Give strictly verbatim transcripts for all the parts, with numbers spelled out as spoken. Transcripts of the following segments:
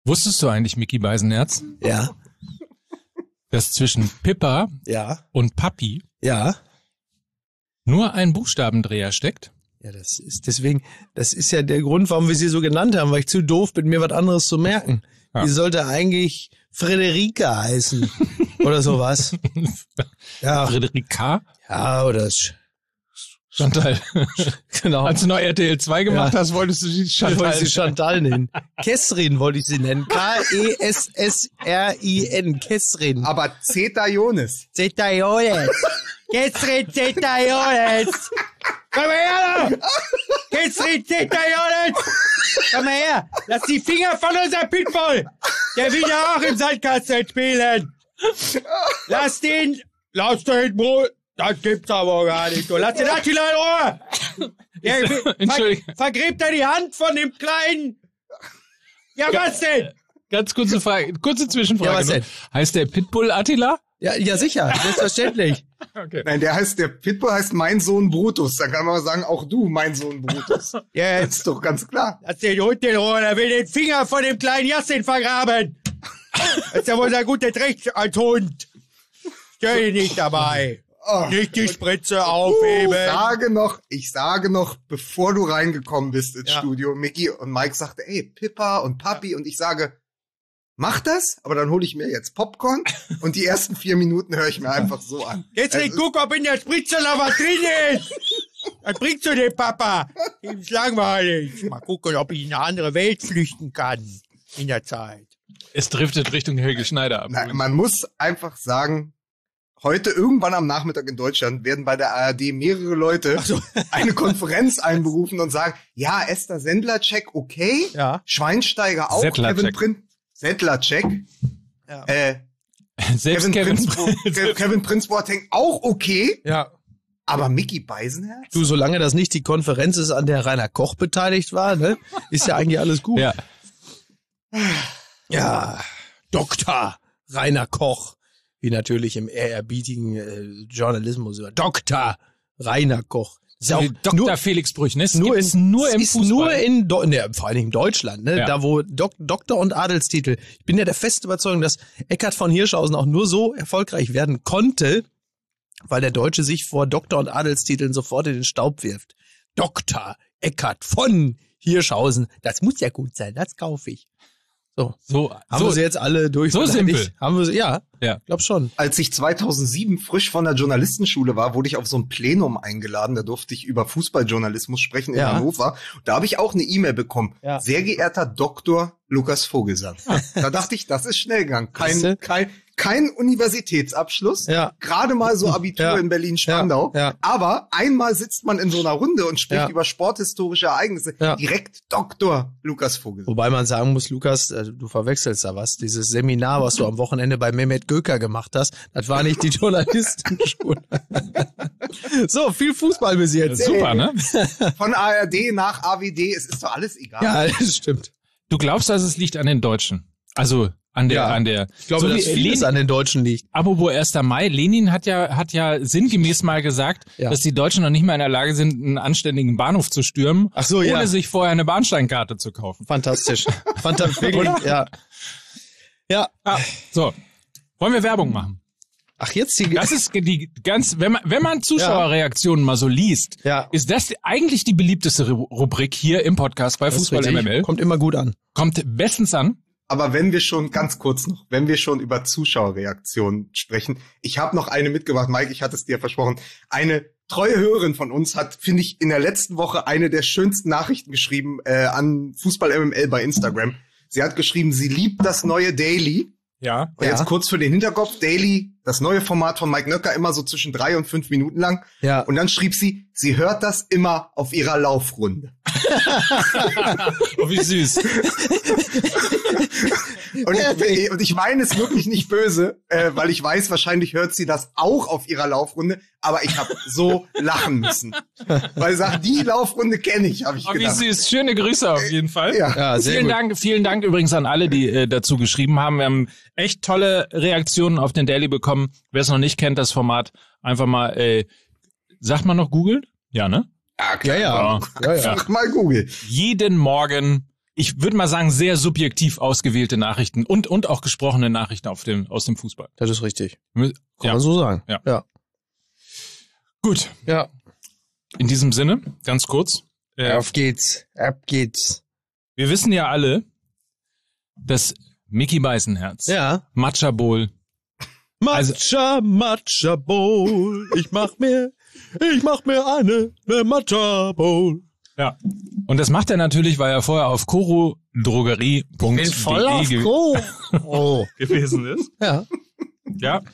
Wusstest du eigentlich, Micky Beisenherz, Ja. dass zwischen Pippa Ja. und Papi Ja. nur ein Buchstabendreher steckt? Ja, das ist deswegen, das ist ja der Grund, warum wir sie so genannt haben, weil ich zu doof bin, mir was anderes zu merken. Ja. Die sollte eigentlich Frederika heißen. Oder sowas. Ja. Frederika? Ja, oder Sch- Chantal. genau. Als du noch R T L zwei gemacht Ja. hast, wolltest du die Ich Chantal. wollte sie Chantal nennen. Kessrin wollte ich sie nennen. K E S S R I N. Kessrin. Aber Zeta Jonas. Zetaiones. Kessrin Zetaiones. Komm mal her! Kessrin Zetaiones. Komm mal her. Lass die Finger von unserem Pitbull. Der will ja auch im Sandkasten spielen. Lass den. Lass den Brot. Das gibt's aber gar nicht. Du lass den Attila in Ruhe. Der ver Entschuldigung. vergräbt er die Hand von dem Kleinen. Ja, was denn? Ganz kurze Frage, kurze Zwischenfrage. Ja, was denn? Heißt der Pitbull Attila? Ja, ja, sicher. Selbstverständlich. Okay. Nein, der heißt, der Pitbull heißt mein Sohn Brutus. Dann kann man sagen, auch du, mein Sohn Brutus. Ja, Das ist doch ganz klar. lass den Hund in Ruhe. Er will den Finger von dem kleinen Jassin vergraben. Das ist ja wohl sein gutes Recht als Hund. Stell dich nicht dabei. Oh. Nicht die Spritze Ich aufheben. sage noch, ich sage noch, bevor du reingekommen bist ins Ja. Studio, Micky und Mike sagte, ey, Pippa und Papi, und ich sage, mach das, aber dann hole ich mir jetzt Popcorn und die ersten vier Minuten höre ich mir einfach so an. Jetzt Es nicht ist- guck, ob in der Spritze noch was drin ist. Was bringst du dem Papa? Ihm ist langweilig. Mal gucken, ob ich in eine andere Welt flüchten kann. In der Zeit. Es driftet Richtung Helge Schneider ab. Nein, man muss einfach sagen, heute irgendwann am Nachmittag in Deutschland werden bei der A R D mehrere Leute eine Konferenz einberufen und sagen, ja, Esther Sendler-Check, okay, Ja. Schweinsteiger auch, Settler-Check. Kevin Prin Settler-Check, Ja. äh, Selbst Kevin, Kevin, Prinz, Ke- Kevin Prinz Boateng auch okay, Ja. aber Micky Beisenherz? Du, solange das nicht die Konferenz ist, an der Rainer Koch beteiligt war, ne, ist ja eigentlich alles gut. Ja. Ja, Doktor Rainer Koch, wie natürlich im ehrerbietigen äh, Journalismus über Doktor Rainer Koch. Das ist ja auch Doktor nur, Felix Brüch, ne? Es nur gibt's in, nur es im ist Fußball. nur in, Do ne, vor allen Dingen Deutschland, ne, Ja. da wo Dok Doktor und Adelstitel. Ich bin ja der festen Überzeugung, dass Eckhard von Hirschhausen auch nur so erfolgreich werden konnte, weil der Deutsche sich vor Doktor und Adelstiteln sofort in den Staub wirft. Doktor Eckhard von Hirschhausen, das muss ja gut sein, das kaufe ich. So. So, Haben so wir sie jetzt alle durch? so simpel. Haben wir sie, ja, Ja. glaub schon. Als ich zweitausendsieben frisch von der Journalistenschule war, wurde ich auf so ein Plenum eingeladen. Da durfte ich über Fußballjournalismus sprechen in Ja. Hannover. Da habe ich auch eine E-Mail bekommen. Ja. Sehr geehrter Doktor Lukas Vogelsang. Da dachte ich, das ist Schnellgang. Kein, Siehste? kein, kein Universitätsabschluss. Ja. Gerade mal so Abitur Ja. in Berlin-Spandau. Ja. Ja. Aber einmal sitzt man in so einer Runde und spricht Ja. über sporthistorische Ereignisse. Ja. Direkt Doktor Lukas Vogelsang. Wobei man sagen muss, Lukas, äh, du verwechselst da was. Dieses Seminar, was du am Wochenende bei Mehmet Göker gemacht hast, das war nicht die Journalistenschule. So, viel Fußball bis jetzt. super, ne? Von A R D nach A W D, es ist doch alles egal. Ja, das stimmt. Du glaubst, dass es liegt an den Deutschen? Also an der, Ja. an der. Ich glaube, so dass wie vieles Lenin, an den Deutschen liegt. apropos erster Mai, Lenin hat ja, hat ja sinngemäß mal gesagt, Ja. dass die Deutschen noch nicht mal in der Lage sind, einen anständigen Bahnhof zu stürmen, Ach so, ohne ja. sich vorher eine Bahnsteinkarte zu kaufen. Fantastisch. Fantastisch. Ja. Ja. Ah, so. Wollen wir Werbung machen? Ach, jetzt die, Das ist die ganz, wenn man, wenn man Zuschauerreaktionen mal so liest, Ja. ist das eigentlich die beliebteste Ru- Rubrik hier im Podcast bei das ist Fußball richtig. M M L. Kommt immer gut an. Kommt bestens an. Aber wenn wir schon, ganz kurz noch, wenn wir schon über Zuschauerreaktionen sprechen, ich habe noch eine mitgebracht, Mike, ich hatte es dir versprochen. Eine treue Hörerin von uns hat, finde ich, in der letzten Woche eine der schönsten Nachrichten geschrieben äh, an Fußball M M L bei Instagram. Sie hat geschrieben, sie liebt das neue Daily. Ja. Und Ja. jetzt kurz für den Hinterkopf, Daily, das neue Format von Mike Nöcker, immer so zwischen drei und fünf Minuten lang. Ja. Und dann schrieb sie, sie hört das immer auf ihrer Laufrunde. Oh, wie süß. Und ich, und ich meine es wirklich nicht böse, äh, weil ich weiß, wahrscheinlich hört sie das auch auf ihrer Laufrunde, aber ich habe so lachen müssen. Weil sie sagt, die Laufrunde kenne ich, habe ich Oh, wie gedacht. süß. Schöne Grüße auf jeden Fall. Ja. Ja, sehr Vielen gut. Dank, vielen Dank übrigens an alle, die äh, dazu geschrieben haben. Wir haben echt tolle Reaktionen auf den Daily bekommen. Wer es noch nicht kennt, das Format, einfach mal, äh, sagt man noch Google? Ja, ne? Ja, Ja, ja. Ja. Ja, ja. Mal Google. Jeden Morgen ich würde mal sagen, sehr subjektiv ausgewählte Nachrichten und und auch gesprochene Nachrichten auf dem, aus dem Fußball. Das ist richtig. Kann ja. man so sagen. Ja. ja. Gut. Ja. In diesem Sinne, ganz kurz. Äh, Auf geht's. Ab geht's. Wir wissen ja alle, dass Micky Beisenherz, ja. Matcha Bowl, Matcha, also, Matcha Bowl. Ich mach mir, ich mach mir eine, eine Matcha Bowl. Ja. Und das macht er natürlich, weil er vorher auf korodrogerie punkt de ich bin voll auf Koro gewesen ist. Ja. Ja.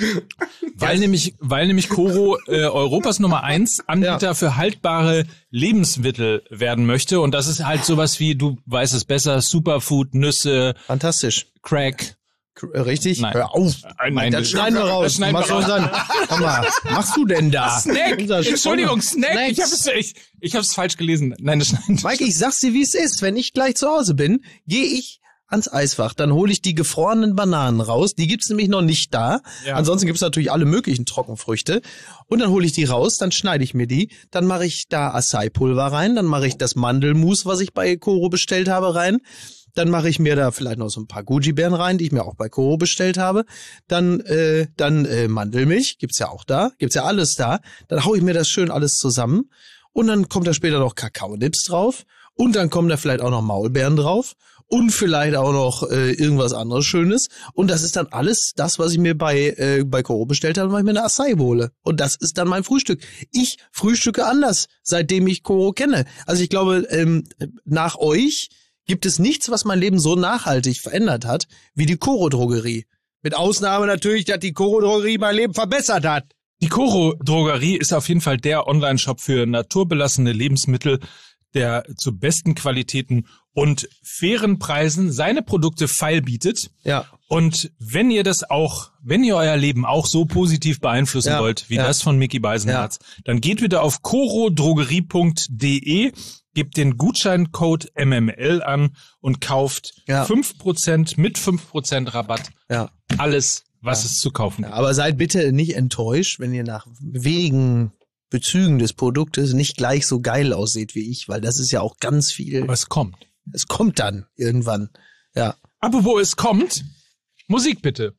Weil nämlich, weil nämlich Koro äh, Europas Nummer eins Anbieter ja. für haltbare Lebensmittel werden möchte. Und das ist halt sowas wie, du weißt es besser, Superfood, Nüsse. Fantastisch. Crack. Richtig? Nein. Hör auf. Nein, nein, das schneiden wir raus. Schneiden was wir raus. Dann, komm mal, machst du denn da? Snack. Entschuldigung, Snack. Snacks. Ich hab's, ich, ich hab's falsch gelesen. Nein, das schneiden. Mike, ich sag's dir, wie es ist. Wenn ich gleich zu Hause bin, gehe ich ans Eisfach, dann hole ich die gefrorenen Bananen raus. Die gibt's nämlich noch nicht da. Ja. Ansonsten gibt's natürlich alle möglichen Trockenfrüchte. Und dann hole ich die raus, dann schneide ich mir die, dann mache ich da Acai-Pulver rein, dann mache ich das Mandelmus, was ich bei Koro bestellt habe, rein. Dann mache ich mir da vielleicht noch so ein paar Goji-Beeren rein, die ich mir auch bei Koro bestellt habe. Dann äh, dann äh, Mandelmilch, gibt's ja auch da, gibt's ja alles da. Dann hau ich mir das schön alles zusammen und dann kommt da später noch Kakao-Nips drauf und dann kommen da vielleicht auch noch Maulbeeren drauf. Und vielleicht auch noch äh, irgendwas anderes Schönes. Und das ist dann alles das, was ich mir bei äh, bei Koro bestellt habe, weil ich mir eine Acai hole. Und das ist dann mein Frühstück. Ich frühstücke anders, seitdem ich Koro kenne. Also ich glaube, ähm, nach euch gibt es nichts, was mein Leben so nachhaltig verändert hat, wie die Koro-Drogerie. Mit Ausnahme natürlich, dass die Koro-Drogerie mein Leben verbessert hat. Die Koro-Drogerie ist auf jeden Fall der Online-Shop für naturbelassene Lebensmittel, der zu besten Qualitäten und fairen Preisen seine Produkte feil bietet. Ja. Und wenn ihr das auch, wenn ihr euer Leben auch so positiv beeinflussen ja. wollt, wie ja. das von Micky Beisenherz, ja. dann geht wieder auf korodrogerie punkt de, gebt den Gutscheincode M M L an und kauft ja. fünf Prozent mit fünf Prozent Rabatt. Ja. Alles, was ja. es zu kaufen gibt. Ja, aber seid bitte nicht enttäuscht, wenn ihr nach wenigen Bezügen des Produktes nicht gleich so geil aussieht wie ich, weil das ist ja auch ganz viel. Aber es kommt. Es kommt dann irgendwann, ja. Apropos es kommt, Musik bitte.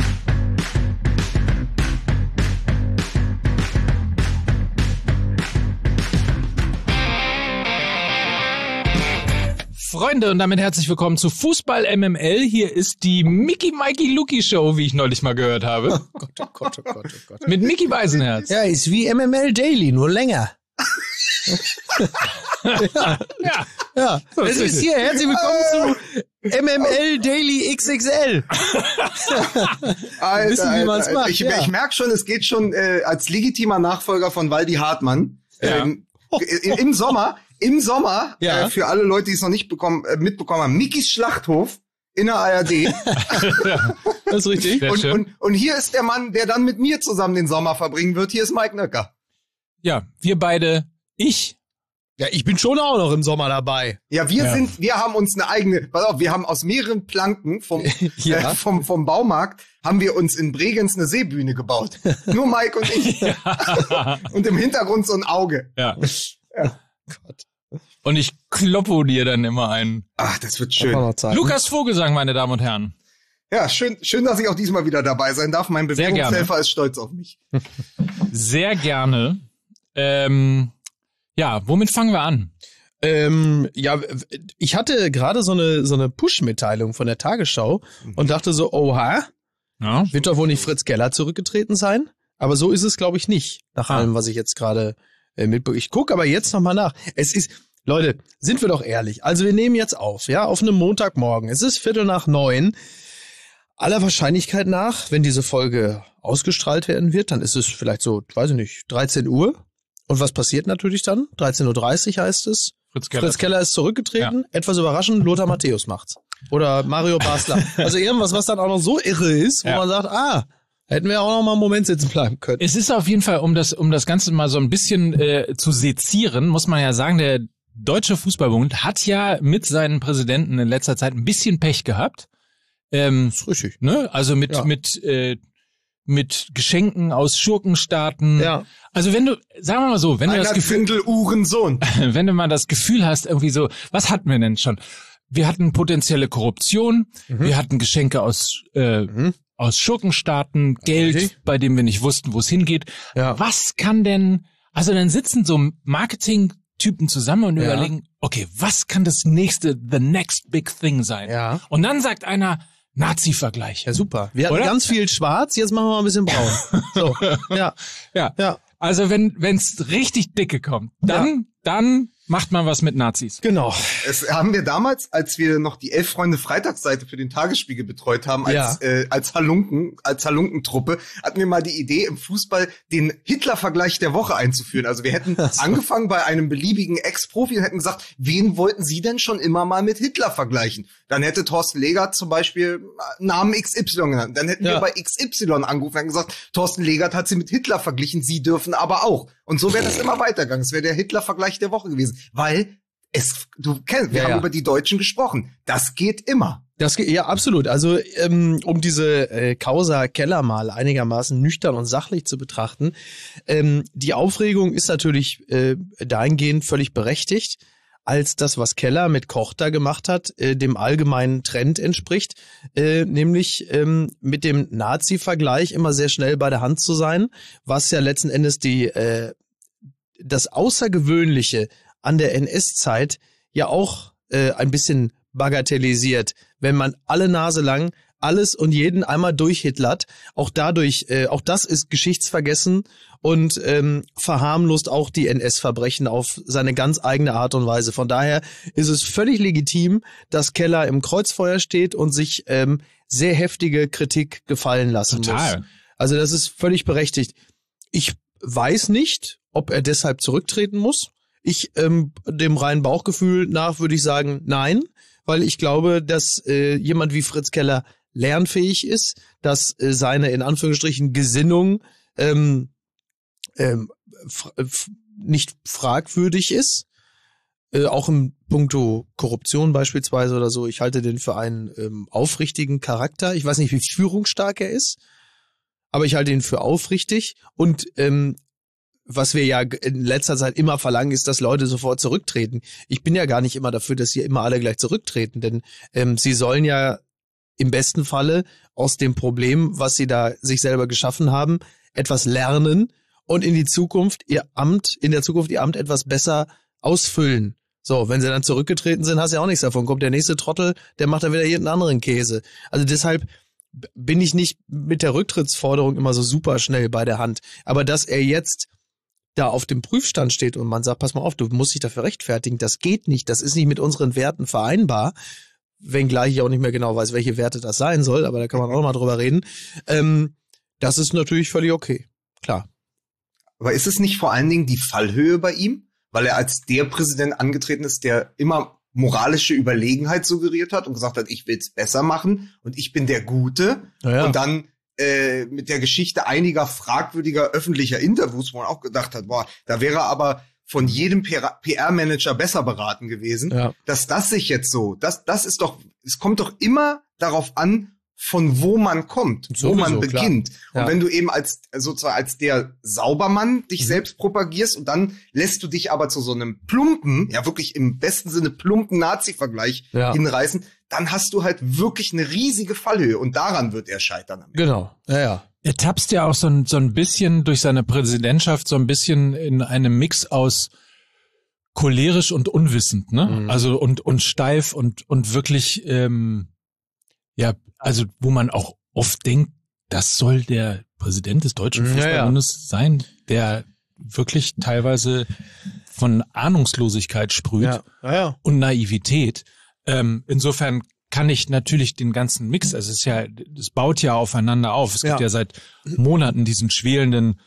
Freunde, und damit herzlich willkommen zu Fußball M M L. Hier ist die Micky Mikey Luki Show, wie ich neulich mal gehört habe. Oh Gott, oh Gott, oh Gott, oh Gott. Mit Micky Beisenherz. Ja, ist wie M M L Daily, nur länger. ja. ja. Ja, so, es ist hier. Herzlich willkommen zu M M L Daily X X L. Alter, wissen, wie man es macht. Ich, ja. ich merke schon, es geht schon äh, als legitimer Nachfolger von Waldi Hartmann. Ja. Ähm, oh. Im Sommer, im Sommer, ja. äh, für alle Leute, die es noch nicht bekommen, äh, mitbekommen haben, Mickys Schlachthof in der A R D. Ja, das ist richtig. Und, und, und hier ist der Mann, der dann mit mir zusammen den Sommer verbringen wird. Hier ist Mike Nöcker. Ja, wir beide, ich. Ja, ich bin schon auch noch im Sommer dabei. Ja, wir ja. sind, wir haben uns eine eigene, pass auf, wir haben aus mehreren Planken vom, ja. äh, vom, vom Baumarkt, haben wir uns in Bregenz eine Seebühne gebaut. Nur Mike und ich. Ja. Und im Hintergrund so ein Auge. Ja. ja. Gott. Und ich kloppo dir dann immer ein. Ach, das wird schön. Lukas Vogelsang, meine Damen und Herren. Ja, schön, schön, dass ich auch diesmal wieder dabei sein darf. Mein Bewegungshelfer ist stolz auf mich. Sehr gerne. Ähm, ja, womit fangen wir an? Ähm, ja, ich hatte gerade so eine so eine Push-Mitteilung von der Tagesschau und dachte so, oha, ja. wird doch wohl nicht Fritz Keller zurückgetreten sein? Aber so ist es, glaube ich, nicht, nach ah. allem, was ich jetzt gerade äh, mitbekomme. Ich gucke aber jetzt nochmal nach. Es ist, Leute, sind wir doch ehrlich. Also wir nehmen jetzt auf, ja, auf einem Montagmorgen. Es ist Viertel nach neun. Aller Wahrscheinlichkeit nach, wenn diese Folge ausgestrahlt werden wird, dann ist es vielleicht so, weiß ich nicht, dreizehn Uhr. Und was passiert natürlich dann? dreizehn Uhr dreißig heißt es. Fritz Keller, Fritz Keller ist zurückgetreten. Ja. Etwas überraschend, Lothar Matthäus macht's. Oder Mario Basler. Also irgendwas, was dann auch noch so irre ist, wo ja. man sagt, ah, hätten wir auch noch mal einen Moment sitzen bleiben können. Es ist auf jeden Fall, um das, um das Ganze mal so ein bisschen äh, zu sezieren, muss man ja sagen, der Deutsche Fußballbund hat ja mit seinen Präsidenten in letzter Zeit ein bisschen Pech gehabt. Ähm, das ist richtig. Ne? Also mit, ja. mit, äh, mit Geschenken aus Schurkenstaaten. Ja. Also wenn du, sagen wir mal so, wenn du das Gefühl, Uhrensohn. wenn du mal das Gefühl hast, irgendwie so, was hatten wir denn schon? wir hatten potenzielle Korruption, Mhm. wir hatten Geschenke aus äh, Mhm. aus Schurkenstaaten, Geld, Richtig. bei dem wir nicht wussten, wo es hingeht. Ja. Was kann denn, also dann sitzen so Marketing-Typen zusammen und Ja. überlegen, okay, was kann das nächste, the next big thing sein? Ja. Und dann sagt einer, Nazi-Vergleich. Ja, super. Wir hatten Oder? ganz viel schwarz, jetzt machen wir mal ein bisschen braun. So, ja, Ja. ja. Also wenn wenn's richtig dicke kommt, dann, dann macht man was mit Nazis. Genau. Es haben wir damals, als wir noch die Elf Freunde Freitagsseite für den Tagesspiegel betreut haben, als, Ja. äh, als Halunken, als Halunkentruppe, hatten wir mal die Idee, im Fußball den Hitler-Vergleich der Woche einzuführen. Also wir hätten angefangen bei einem beliebigen Ex-Profi und hätten gesagt, wen wollten Sie denn schon immer mal mit Hitler vergleichen? Dann hätte Thorsten Legert zum Beispiel Namen X Y genannt. Dann hätten Ja. wir bei X Y angerufen und gesagt, Thorsten Legert hat sie mit Hitler verglichen, Sie dürfen aber auch. Und so wäre das immer weitergegangen. Es wäre der Hitler-Vergleich der Woche gewesen. Weil es, du kennst, wir Ja, haben ja. über die Deutschen gesprochen. Das geht immer. Das geht, ja, absolut. Also, ähm, um diese äh, Causa Keller mal einigermaßen nüchtern und sachlich zu betrachten, ähm, die Aufregung ist natürlich äh, dahingehend völlig berechtigt, als das, was Keller mit Koch da gemacht hat, äh, dem allgemeinen Trend entspricht, äh, nämlich ähm, mit dem Nazi-Vergleich immer sehr schnell bei der Hand zu sein, was ja letzten Endes die äh, das Außergewöhnliche an der N S-Zeit ja auch äh, ein bisschen bagatellisiert, wenn man alle Nase lang alles und jeden einmal durchhitlert. Auch dadurch, äh, auch das ist geschichtsvergessen und ähm, verharmlost auch die N S-Verbrechen auf seine ganz eigene Art und Weise. Von daher ist es völlig legitim, dass Keller im Kreuzfeuer steht und sich ähm, sehr heftige Kritik gefallen lassen Total. muss. Also das ist völlig berechtigt. Ich weiß nicht, ob er deshalb zurücktreten muss. Ich, ähm, dem reinen Bauchgefühl nach würde ich sagen, nein, weil ich glaube, dass äh, jemand wie Fritz Keller lernfähig ist, dass äh, seine in Anführungsstrichen Gesinnung ähm, ähm, f- f- nicht fragwürdig ist, äh, auch im Punkto Korruption beispielsweise oder so. Ich halte den für einen ähm, aufrichtigen Charakter. Ich weiß nicht, wie führungsstark er ist, aber ich halte ihn für aufrichtig und ähm, was wir ja in letzter Zeit immer verlangen, ist, dass Leute sofort zurücktreten. Ich bin ja gar nicht immer dafür, dass sie immer alle gleich zurücktreten, denn ähm, sie sollen ja im besten Falle aus dem Problem, was sie da sich selber geschaffen haben, etwas lernen und in die Zukunft ihr Amt, in der Zukunft ihr Amt etwas besser ausfüllen. So, wenn sie dann zurückgetreten sind, hast du ja auch nichts davon. Kommt der nächste Trottel, der macht dann wieder jeden anderen Käse. Also deshalb bin ich nicht mit der Rücktrittsforderung immer so super schnell bei der Hand. Aber dass er jetzt da auf dem Prüfstand steht und man sagt, pass mal auf, du musst dich dafür rechtfertigen, das geht nicht, das ist nicht mit unseren Werten vereinbar, wenngleich ich auch nicht mehr genau weiß, welche Werte das sein soll, aber da kann man auch mal drüber reden. Ähm, das ist natürlich völlig okay, klar. Aber ist es nicht vor allen Dingen die Fallhöhe bei ihm? Weil er als der Präsident angetreten ist, der immer moralische Überlegenheit suggeriert hat und gesagt hat, ich will's besser machen und ich bin der Gute. Ja, ja. Und dann äh, mit der Geschichte einiger fragwürdiger öffentlicher Interviews, wo man auch gedacht hat, boah, da wäre aber von jedem P R-Manager besser beraten gewesen, Ja. dass das sich jetzt so, das, das ist doch, es kommt doch immer darauf an, von wo man kommt, Sowieso, wo man klar. beginnt. Und Ja. wenn du eben als, sozusagen als der Saubermann dich Mhm. selbst propagierst und dann lässt du dich aber zu so einem plumpen, ja wirklich im besten Sinne plumpen Nazi-Vergleich Ja. hinreißen, dann hast du halt wirklich eine riesige Fallhöhe und daran wird er scheitern. am Ende. Genau, ja, ja. Er tapst ja auch so ein, so ein bisschen durch seine Präsidentschaft so ein bisschen in einem Mix aus cholerisch und unwissend, ne? Mhm. Also und und steif und und wirklich ähm, ja, also wo man auch oft denkt, das soll der Präsident des Deutschen Ja, ja. Fußballbundes sein, der wirklich teilweise von Ahnungslosigkeit sprüht Ja, ja, ja. und Naivität. Ähm, insofern kann ich natürlich den ganzen Mix, also es ist ja, es baut ja aufeinander auf. Es gibt Ja. ja seit Monaten diesen schwelenden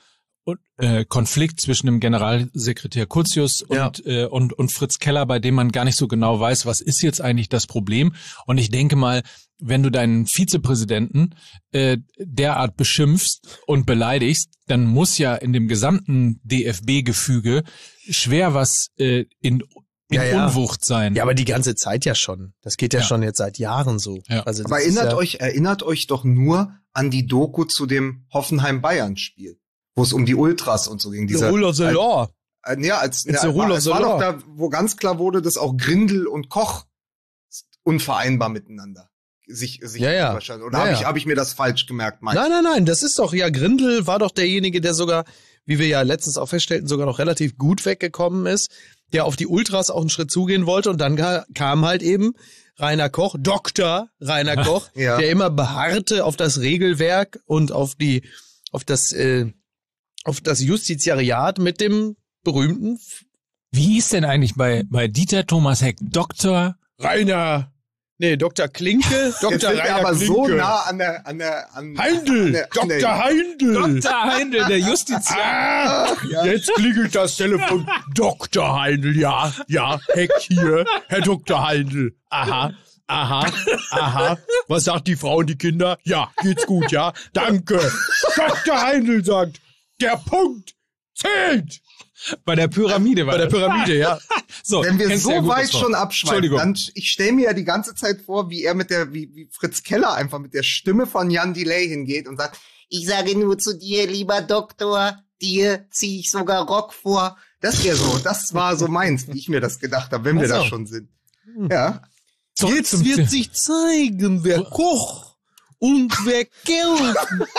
äh, Konflikt zwischen dem Generalsekretär Curtius und, Ja. äh, und, und Fritz Keller, bei dem man gar nicht so genau weiß, was ist jetzt eigentlich das Problem. Und ich denke mal, wenn du deinen Vizepräsidenten äh, derart beschimpfst und beleidigst, dann muss ja in dem gesamten D F B-Gefüge schwer was äh, in in Ja, ja. Unwucht sein. Ja, aber die ganze Zeit ja schon. Das geht ja, Ja. schon jetzt seit Jahren so. Ja. Also das Aber ist erinnert ja, euch, erinnert euch doch nur an die Doku zu dem Hoffenheim-Bayern-Spiel, wo es um die Ultras und so ging. The Dieser, Rule of the als- Law. Äh, ja, als, It's ja, the rule war, of es the war law. doch da, wo ganz klar wurde, dass auch Grindel und Koch unvereinbar miteinander sich sich ja, ja. überschneiden. Oder ja, habe ja. ich habe ich mir das falsch gemerkt, Mike? Nein, nein, nein, das ist doch, ja, Grindel war doch derjenige, der sogar, wie wir ja letztens auch feststellten, sogar noch relativ gut weggekommen ist, der auf die Ultras auch einen Schritt zugehen wollte und dann kam halt eben Rainer Koch, Doktor Rainer Koch, ja. der immer beharrte auf das Regelwerk und auf die, auf das, äh, auf das Justiziariat mit dem berühmten. Wie hieß denn eigentlich bei, bei Dieter Thomas Heck? Doktor Rainer, nee, Doktor Klinke, Doktor Rainer aber Klinke. So nah an der, an der, an Heindl, an der, Doktor an der, Heindl. Doktor Heindl, der Justiziar. Ah, ja. Jetzt klingelt das Telefon. Doktor Heindl, ja, ja, Heck hier, Herr Doktor Heindl. Aha, aha, aha. Was sagt die Frau und die Kinder? Ja, geht's gut, ja, danke. Doktor Heindl sagt, der Punkt zählt. Bei der Pyramide war Bei der das. Pyramide, ja. So, wenn wir so ja weit schon abschweifen, dann, ich stelle mir ja die ganze Zeit vor, wie er mit der, wie, wie Fritz Keller einfach mit der Stimme von Jan Delay hingeht und sagt, ich sage nur zu dir, lieber Doktor, dir ziehe ich sogar Rock vor. Das wäre so, das war so meins, wie ich mir das gedacht habe, wenn wir also. da schon sind. Ja. So, Jetzt wird sich zeigen, wer Koch und wer Geld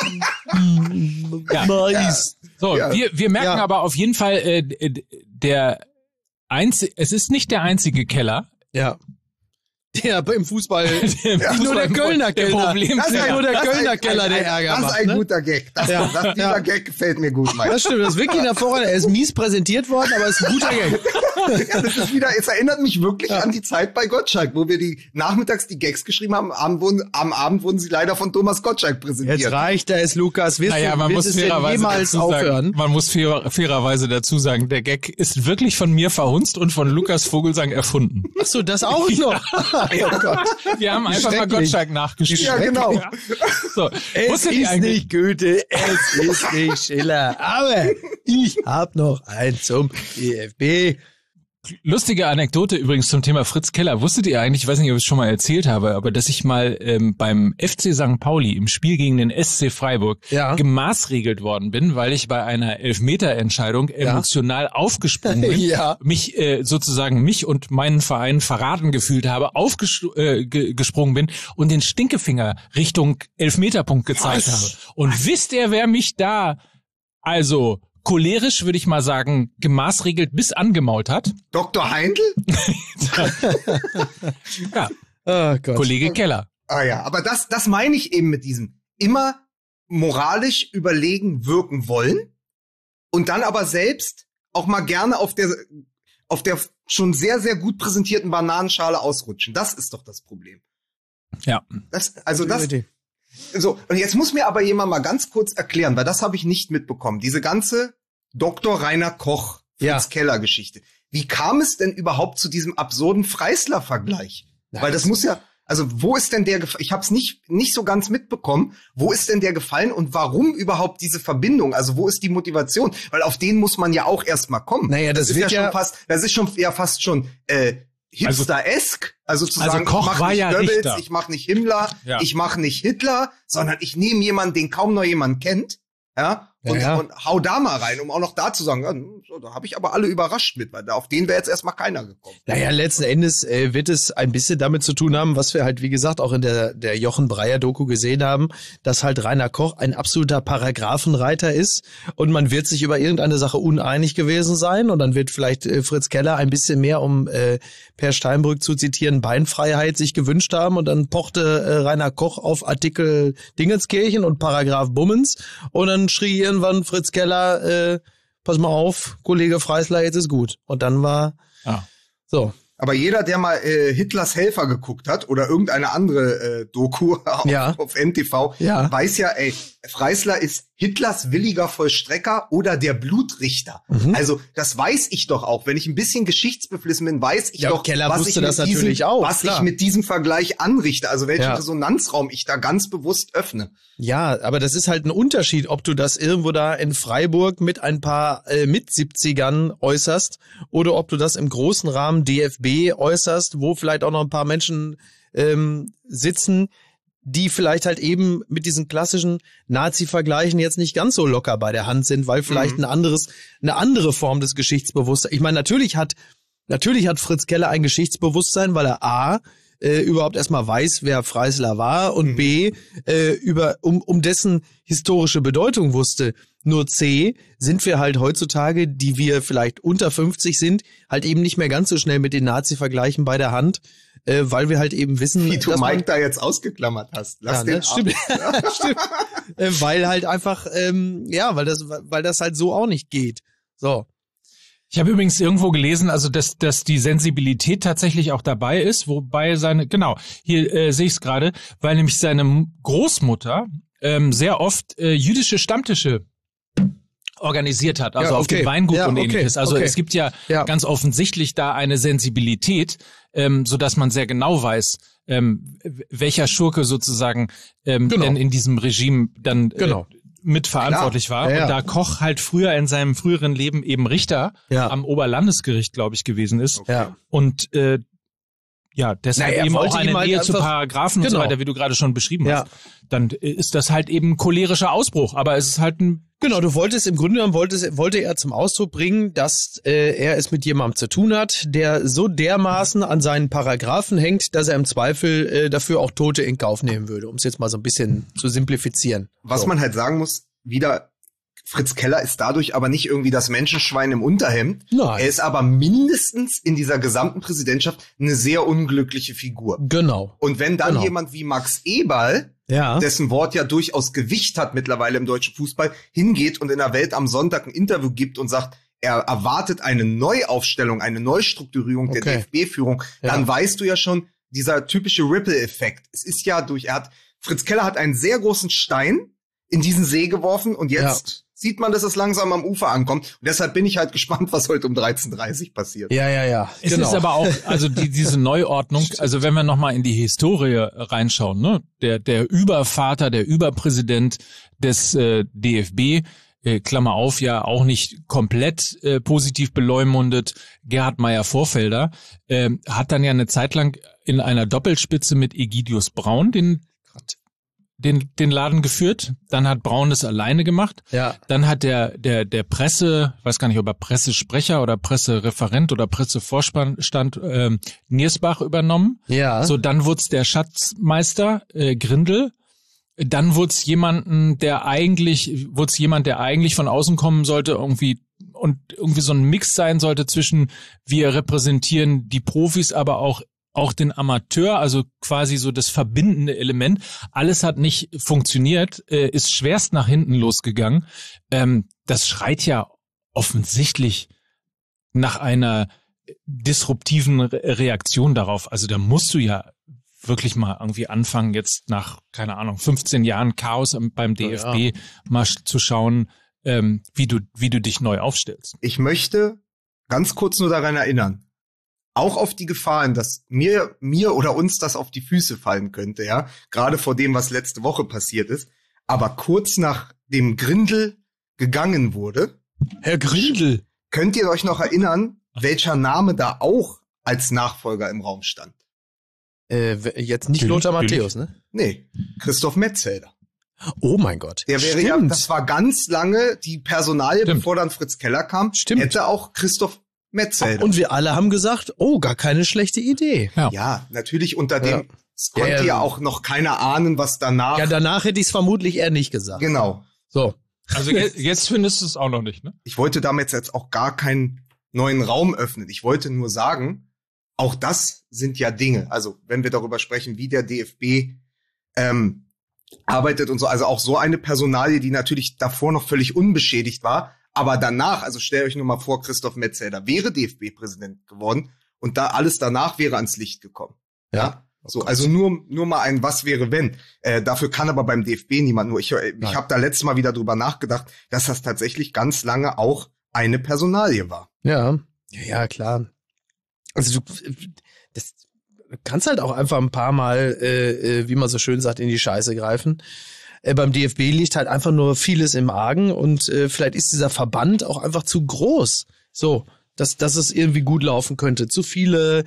ja. meist. So, Ja. wir, wir merken Ja. aber auf jeden Fall, äh, der einzige, es ist nicht der einzige Keller. Ja. Der im Fußball, Der nicht nur der Kölner der Keller. Problem- Das ist ja nur der Das ist Kölner ein- Keller, ein- der ein- Ärger Das ist macht. ein Ne? guter Gag. Das, Ja. das, dieser Ja. Gag gefällt mir gut, Mike. Das stimmt, das ist wirklich ein hervorragender. Er ist mies präsentiert worden, aber es ist ein guter Gag. Ja, das ist wieder, es erinnert mich wirklich an die Zeit bei Gottschalk, wo wir die nachmittags die Gags geschrieben haben. Am Abend wurden, am Abend wurden sie leider von Thomas Gottschalk präsentiert. Jetzt reicht es, Lukas. Wirst Naja, du, man wird muss es denn fairerweise jemals dazu aufhören? sagen, man muss fair, fairerweise dazu sagen, der Gag ist wirklich von mir verhunzt und von Lukas Vogelsang erfunden. Ach so, das auch noch. Oh Gott. Wir haben einfach mal schrecklich. Gottschalk nachgeschrieben. Ja, genau. Ja. So, Es wusstet ihr ist eigentlich, nicht Goethe, es ist nicht Schiller. Aber ich hab noch ein zum D F B. lustige Anekdote übrigens zum Thema Fritz Keller. Wusstet ihr eigentlich, ich weiß nicht, ob ich es schon mal erzählt habe, aber dass ich mal ähm, beim F C Sankt Pauli im Spiel gegen den S C Freiburg Ja. gemaßregelt worden bin, weil ich bei einer Elfmeterentscheidung emotional aufgesprungen bin, Ja. mich äh, sozusagen mich und meinen Verein verraten gefühlt habe, aufgesprungen äh, ge gesprungen bin und den Stinkefinger Richtung Elfmeterpunkt gezeigt Was? habe. Und wisst ihr, wer mich da also cholerisch, würde ich mal sagen, gemaßregelt bis angemault hat? Doktor Heindl? Ja, Oh Gott. Kollege Keller. Ah ja, aber das, das meine ich eben mit diesem immer moralisch überlegen wirken wollen und dann aber selbst auch mal gerne auf der, auf der schon sehr, sehr gut präsentierten Bananenschale ausrutschen. Das ist doch das Problem. Ja. Das, also das, Idee. so, und jetzt muss mir aber jemand mal ganz kurz erklären, weil das habe ich nicht mitbekommen. Diese ganze Doktor Rainer Koch, Fritz Ja. Keller Geschichte. Wie kam es denn überhaupt zu diesem absurden Freisler-Vergleich? Na, Weil das das- muss ja, also wo ist denn der, gef- ich habe es nicht nicht so ganz mitbekommen, wo ist denn der gefallen und warum überhaupt diese Verbindung? Also wo ist die Motivation? Weil auf den muss man ja auch erstmal kommen. Naja, das ist wird ja ja- schon fast, das ist schon ja fast schon äh, Hipster-esk, also zu Also sagen, Koch ich mach war nicht ja Goebbels, Richter. ich mach nicht Himmler, Ja. ich mach nicht Hitler, sondern ich nehme jemanden, den kaum noch jemand kennt, ja, und, Ja, ja. und hau da mal rein, um auch noch da zu sagen, ja, so, da habe ich aber alle überrascht mit, weil da auf den wäre jetzt erstmal keiner gekommen. Naja, letzten Endes äh, wird es ein bisschen damit zu tun haben, was wir halt, wie gesagt, auch in der, der Jochen Breyer-Doku gesehen haben, dass halt Rainer Koch ein absoluter Paragraphenreiter ist und man wird sich über irgendeine Sache uneinig gewesen sein und dann wird vielleicht äh, Fritz Keller ein bisschen mehr, um äh, Per Steinbrück zu zitieren, Beinfreiheit sich gewünscht haben und dann pochte äh, Rainer Koch auf Artikel Dingenskirchen und Paragraph Bummens und dann schrie irgendwann Fritz Keller, äh, pass mal auf, Kollege Freisler, jetzt ist gut. Und dann war Ah. so. Aber jeder, der mal äh, Hitlers Helfer geguckt hat oder irgendeine andere äh, Doku auf, Ja. auf N T V, Ja. weiß ja, ey, Freisler ist Hitlers williger Vollstrecker oder der Blutrichter. Mhm. Also das weiß ich doch auch. Wenn ich ein bisschen geschichtsbeflissen bin, weiß ich Ja, doch, Keller was, wusste ich mit, das diesem, natürlich auch, was klar. ich mit diesem Vergleich anrichte. Also welchen Ja. Resonanzraum ich da ganz bewusst öffne. Ja, aber das ist halt ein Unterschied, ob du das irgendwo da in Freiburg mit ein paar äh, Mit-siebzigern äußerst oder ob du das im großen Rahmen D F B äußerst, wo vielleicht auch noch ein paar Menschen ähm, sitzen, die vielleicht halt eben mit diesen klassischen Nazi-Vergleichen jetzt nicht ganz so locker bei der Hand sind, weil vielleicht Mhm. ein anderes, eine andere Form des Geschichtsbewusstseins. Ich meine, natürlich hat, natürlich hat Fritz Keller ein Geschichtsbewusstsein, weil er A, äh, überhaupt erstmal weiß, wer Freisler war und mhm. B, äh, über um, um dessen historische Bedeutung wusste. Nur C, sind wir halt heutzutage, die wir vielleicht unter fünfzig sind, halt eben nicht mehr ganz so schnell mit den Nazi-Vergleichen bei der Hand, äh, weil wir halt eben wissen, wie du Mike da jetzt ausgeklammert hast. Lass ja, den ne? Stimmt. Stimmt. Äh, weil halt einfach, ähm, ja, weil das, weil das halt so auch nicht geht. So. Ich habe übrigens irgendwo gelesen, also dass dass die Sensibilität tatsächlich auch dabei ist, wobei seine, genau, hier äh, sehe ich es gerade, weil nämlich seine Großmutter ähm, sehr oft äh, jüdische Stammtische organisiert hat, also ja, okay. auf dem Weingut ja, und okay. ähnliches. Also okay. es gibt ja, ja ganz offensichtlich da eine Sensibilität, ähm, so dass man sehr genau weiß, ähm, welcher Schurke sozusagen ähm, genau. denn in diesem Regime dann genau. äh, mitverantwortlich Klar. war. Ja, ja. Und da Koch halt früher in seinem früheren Leben eben Richter ja. am Oberlandesgericht, glaube ich, gewesen ist. Okay. Ja. Und äh, ja, deshalb naja, eben auch eine halt Nähe zu Paragraphen genau. und so weiter, wie du gerade schon beschrieben ja. hast. Dann ist das halt eben cholerischer Ausbruch, aber es ist halt ein Genau, du wolltest im Grunde genommen wolltest, wollte er zum Ausdruck bringen, dass äh, er es mit jemandem zu tun hat, der so dermaßen an seinen Paragraphen hängt, dass er im Zweifel äh, dafür auch Tote in Kauf nehmen würde, um es jetzt mal so ein bisschen zu simplifizieren. Was so. man halt sagen muss, wieder, Fritz Keller ist dadurch aber nicht irgendwie das Menschenschwein im Unterhemd. Nein. Er ist aber mindestens in dieser gesamten Präsidentschaft eine sehr unglückliche Figur. Genau. Und wenn dann genau. jemand wie Max Eberl, ja. dessen Wort ja durchaus Gewicht hat mittlerweile im deutschen Fußball, hingeht und in der Welt am Sonntag ein Interview gibt und sagt, er erwartet eine Neuaufstellung, eine Neustrukturierung okay. der D F B-Führung, ja. dann weißt du ja schon, dieser typische Ripple-Effekt. Es ist ja durch, er hat, Fritz Keller hat einen sehr großen Stein in diesen See geworfen und jetzt ja. sieht man, dass es langsam am Ufer ankommt. Und deshalb bin ich halt gespannt, was heute um dreizehn Uhr dreißig passiert. Ja, ja, ja. Es genau. ist aber auch, also die, diese Neuordnung, also wenn wir nochmal in die Historie reinschauen, ne, der, der Übervater, der Überpräsident des äh, D F B, äh, Klammer auf, ja auch nicht komplett äh, positiv beleumundet, Gerhard Meyer-Vorfelder, äh, hat dann ja eine Zeit lang in einer Doppelspitze mit Egidius Braun den den den Laden geführt, dann hat Braun das alleine gemacht, ja. dann hat der der der Presse, weiß gar nicht, ob er Pressesprecher oder Pressereferent oder Pressevorstand ähm, Niersbach übernommen. Ja. So, dann wurde es der Schatzmeister äh, Grindel, dann wurde es jemanden, der eigentlich, wurde es jemand, der eigentlich von außen kommen sollte, irgendwie und irgendwie so ein Mix sein sollte zwischen wir repräsentieren die Profis, aber auch auch den Amateur, also quasi so das verbindende Element. Alles hat nicht funktioniert, äh, ist schwerst nach hinten losgegangen. Ähm, das schreit ja offensichtlich nach einer disruptiven Re- Reaktion darauf. Also da musst du ja wirklich mal irgendwie anfangen, jetzt nach, keine Ahnung, fünfzehn Jahren Chaos beim D F B ja. mal zu schauen, ähm, wie du, wie du dich neu aufstellst. Ich möchte ganz kurz nur daran erinnern, auch auf die Gefahren, dass mir, mir oder uns das auf die Füße fallen könnte, ja. Gerade vor dem, was letzte Woche passiert ist. Aber kurz nachdem Grindel gegangen wurde. Herr Grindel. Könnt ihr euch noch erinnern, welcher Name da auch als Nachfolger im Raum stand? Äh, jetzt nicht Lothar Matthäus, ne? Nee, Christoph Metzelder. Oh mein Gott. Der wäre Stimmt. ja, das war ganz lange die Personalie, Stimmt. bevor dann Fritz Keller kam. Stimmt. Hätte auch Christoph Metzelder. Und wir alle haben gesagt, oh, gar keine schlechte Idee. Ja, ja natürlich unter dem, ja. es konnte ja, ja auch noch keiner ahnen, was danach. Ja, danach hätte ich es vermutlich eher nicht gesagt. Genau. So. Also jetzt, jetzt findest du es auch noch nicht, ne? Ich wollte damit jetzt auch gar keinen neuen Raum öffnen. Ich wollte nur sagen, auch das sind ja Dinge. Also wenn wir darüber sprechen, wie der D F B ähm, arbeitet und so, also auch so eine Personalie, die natürlich davor noch völlig unbeschädigt war, aber danach, also stellt euch nur mal vor, Christoph Metzelder wäre D F B-Präsident geworden und da alles danach wäre ans Licht gekommen. Ja. ja? So, also nur nur mal ein Was wäre wenn. Äh, dafür kann aber beim D F B niemand. Nur ich ich habe da letztes Mal wieder drüber nachgedacht, dass das tatsächlich ganz lange auch eine Personalie war. Ja, ja klar. Also du, das du kannst halt auch einfach ein paar Mal, äh, wie man so schön sagt, in die Scheiße greifen. Äh, beim D F B liegt halt einfach nur vieles im Argen und äh, vielleicht ist dieser Verband auch einfach zu groß. So, dass dass es irgendwie gut laufen könnte. Zu viele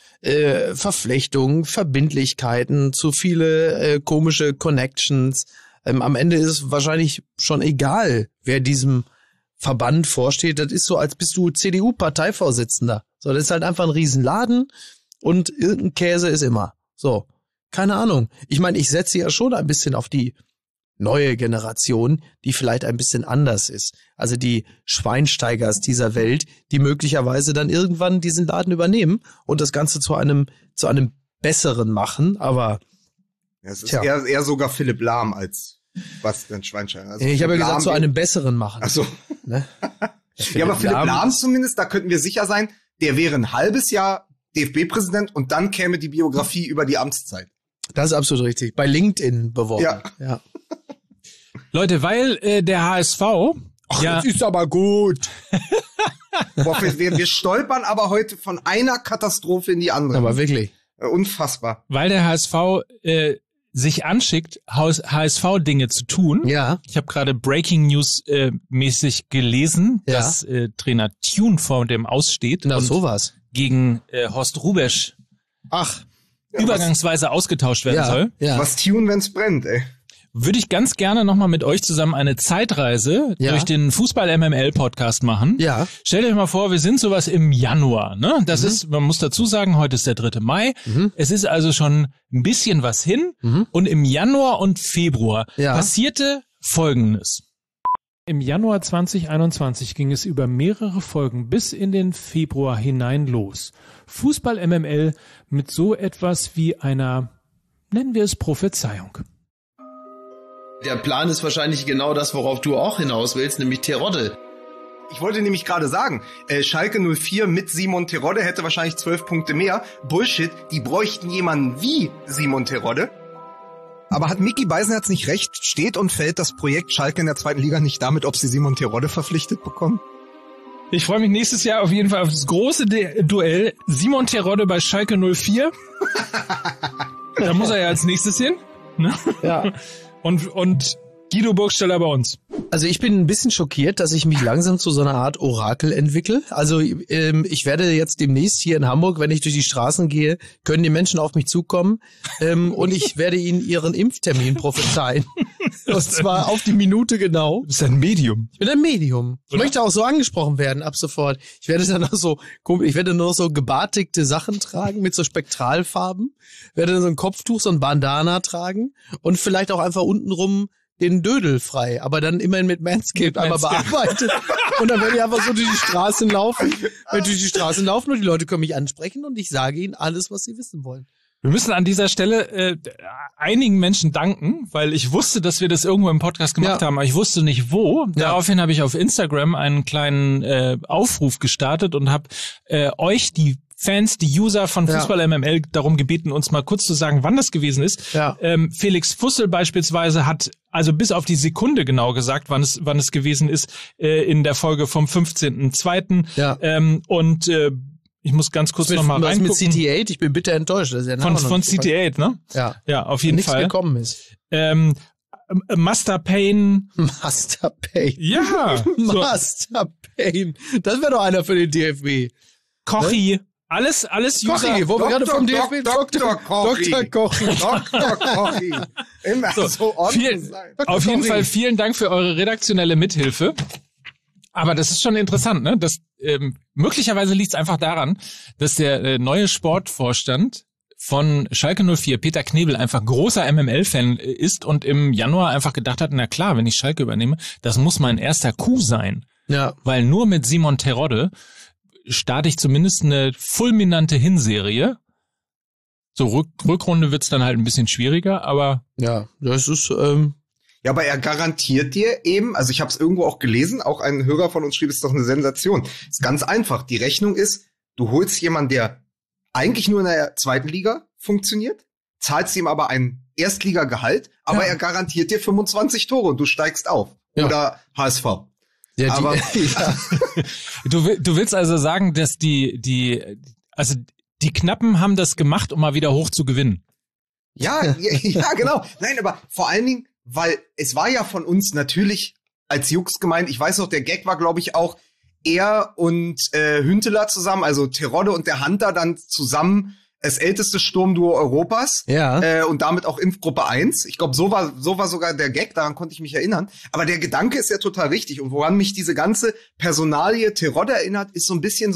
Äh, Verflechtungen, Verbindlichkeiten, zu viele äh, komische Connections. Ähm, am Ende ist es wahrscheinlich schon egal, wer diesem Verband vorsteht. Das ist so, als bist du C D U-Parteivorsitzender. So, das ist halt einfach ein Riesenladen und irgendein Käse ist immer. So, keine Ahnung. Ich meine, ich setze ja schon ein bisschen auf die neue Generation, die vielleicht ein bisschen anders ist. Also die Schweinsteigers dieser Welt, die möglicherweise dann irgendwann diesen Laden übernehmen und das Ganze zu einem zu einem besseren machen. Aber ja, es ist eher, eher sogar Philipp Lahm als Bastian Schweinsteiger. Also ich habe ja gesagt, Lahm zu einem besseren machen. Ach so. Ne? Ja, aber Philipp Lahm zumindest, da könnten wir sicher sein, der wäre ein halbes Jahr D F B-Präsident und dann käme die Biografie über die Amtszeit. Das ist absolut richtig. Bei LinkedIn beworben. Ja. ja. Leute, weil äh, der H S V... Ach, ja, das ist aber gut. Boah, wir, wir stolpern aber heute von einer Katastrophe in die andere. Aber wirklich. Äh, unfassbar. Weil der H S V äh, sich anschickt, H S V-Dinge zu tun. Ja. Ich habe gerade Breaking News äh, mäßig gelesen, ja. dass äh, Trainer Thune vor dem aussteht. Na, und sowas. Gegen äh, Horst Rubesch Ach. übergangsweise ja, ausgetauscht werden ja, soll. Ja. Was Tune, wenn's brennt, ey. Würde ich ganz gerne nochmal mit euch zusammen eine Zeitreise ja. durch den Fußball-M M L-Podcast machen. Ja. Stellt euch mal vor, wir sind sowas im Januar. Ne? Das mhm. ist, man muss dazu sagen, heute ist der dritte Mai. Mhm. Es ist also schon ein bisschen was hin. Mhm. Und im Januar und Februar ja. passierte Folgendes. Im Januar zwanzig einundzwanzig ging es über mehrere Folgen bis in den Februar hinein los. Fußball-M M L mit so etwas wie einer, nennen wir es Prophezeiung. Der Plan ist wahrscheinlich genau das, worauf du auch hinaus willst, nämlich Terodde. Ich wollte nämlich gerade sagen, äh, Schalke null vier mit Simon Terodde hätte wahrscheinlich zwölf Punkte mehr. Bullshit, die bräuchten jemanden wie Simon Terodde. Aber hat Micky Beisenherz nicht recht? Steht und fällt das Projekt Schalke in der zweiten Liga nicht damit, ob sie Simon Terodde verpflichtet bekommen? Ich freue mich nächstes Jahr auf jeden Fall auf das große De- Duell Simon Terodde bei Schalke null vier. Da muss er ja als nächstes hin. Ne? Ja. Und, und Guido Burgstaller bei uns. Also ich bin ein bisschen schockiert, dass ich mich langsam zu so einer Art Orakel entwickle. Also ähm, ich werde jetzt demnächst hier in Hamburg, wenn ich durch die Straßen gehe, können die Menschen auf mich zukommen ähm, und ich werde ihnen ihren Impftermin prophezeien. Und zwar auf die Minute genau. Du bist ein Medium. Ich bin ein Medium. Ich Oder? möchte auch so angesprochen werden ab sofort. Ich werde dann auch so, ich werde nur noch so gebartigte Sachen tragen mit so Spektralfarben. Werde dann so ein Kopftuch, so ein Bandana tragen und vielleicht auch einfach untenrum den Dödel frei, aber dann immerhin mit Manscaped einmal bearbeitet. Und dann werde ich einfach so durch die Straßen laufen, durch die Straßen laufen und die Leute können mich ansprechen und ich sage ihnen alles, was sie wissen wollen. Wir müssen an dieser Stelle äh, einigen Menschen danken, weil ich wusste, dass wir das irgendwo im Podcast gemacht ja. haben, aber ich wusste nicht wo. Ja. Daraufhin habe ich auf Instagram einen kleinen äh, Aufruf gestartet und habe äh, euch, die Fans, die User von Fußball-M M L darum gebeten, uns mal kurz zu sagen, wann das gewesen ist. Ja. Ähm, Felix Fussel beispielsweise hat also bis auf die Sekunde genau gesagt, wann es wann es gewesen ist, äh, in der Folge vom fünfzehnten zweiten Ja. Ähm, und äh, ich muss ganz kurz nochmal reingucken. Was mit C T acht? Ich bin bitter enttäuscht. Das ist ja von von C T acht, ne? Ja. Ja, auf jeden Nichts Fall. Nichts gekommen ist. Ähm, Master Payne. Master Payne. Ja. so. Master Payne. Das wäre doch einer für den D F B. Kochi. Ne? Alles, alles User. Kochi, wo wir gerade vom D F B. Doktor Kochi. Doktor Kochi. Doktor Kochi. Immer so, so vielen, sein. Auf jeden Fall vielen Dank für eure redaktionelle Mithilfe. Aber das ist schon interessant, ne? Das, ähm, möglicherweise liegt es einfach daran, dass der äh, neue Sportvorstand von Schalke null vier, Peter Knebel, einfach großer M M L-Fan ist und im Januar einfach gedacht hat, na klar, wenn ich Schalke übernehme, das muss mein erster Coup sein. Ja. Weil nur mit Simon Terodde starte ich zumindest eine fulminante Hinserie. So Rück- Rückrunde wird's dann halt ein bisschen schwieriger, aber... Ja, das ist... Ähm Ja, aber er garantiert dir eben, also ich habe es irgendwo auch gelesen, auch ein Hörer von uns schrieb, es ist doch eine Sensation. Ist ganz einfach. Die Rechnung ist, du holst jemanden, der eigentlich nur in der zweiten Liga funktioniert, zahlst ihm aber ein Erstligagehalt, aber ja. er garantiert dir fünfundzwanzig Tore und du steigst auf. Ja. Oder H S V. Ja, die, aber ja. du, du willst also sagen, dass die, die, also die Knappen haben das gemacht, um mal wieder hoch zu gewinnen. Ja, ja, ja, genau. Nein, aber vor allen Dingen, weil es war ja von uns natürlich als Jux gemeint, ich weiß noch, der Gag war, glaube ich, auch er und äh, Hünteler zusammen, also Terodde und der Hunter dann zusammen das älteste Sturmduo Europas. Ja. Äh, und damit auch Impfgruppe eins. Ich glaube, so war, so war sogar der Gag, daran konnte ich mich erinnern. Aber der Gedanke ist ja total richtig. Und woran mich diese ganze Personalie Terodde erinnert, ist so ein bisschen so,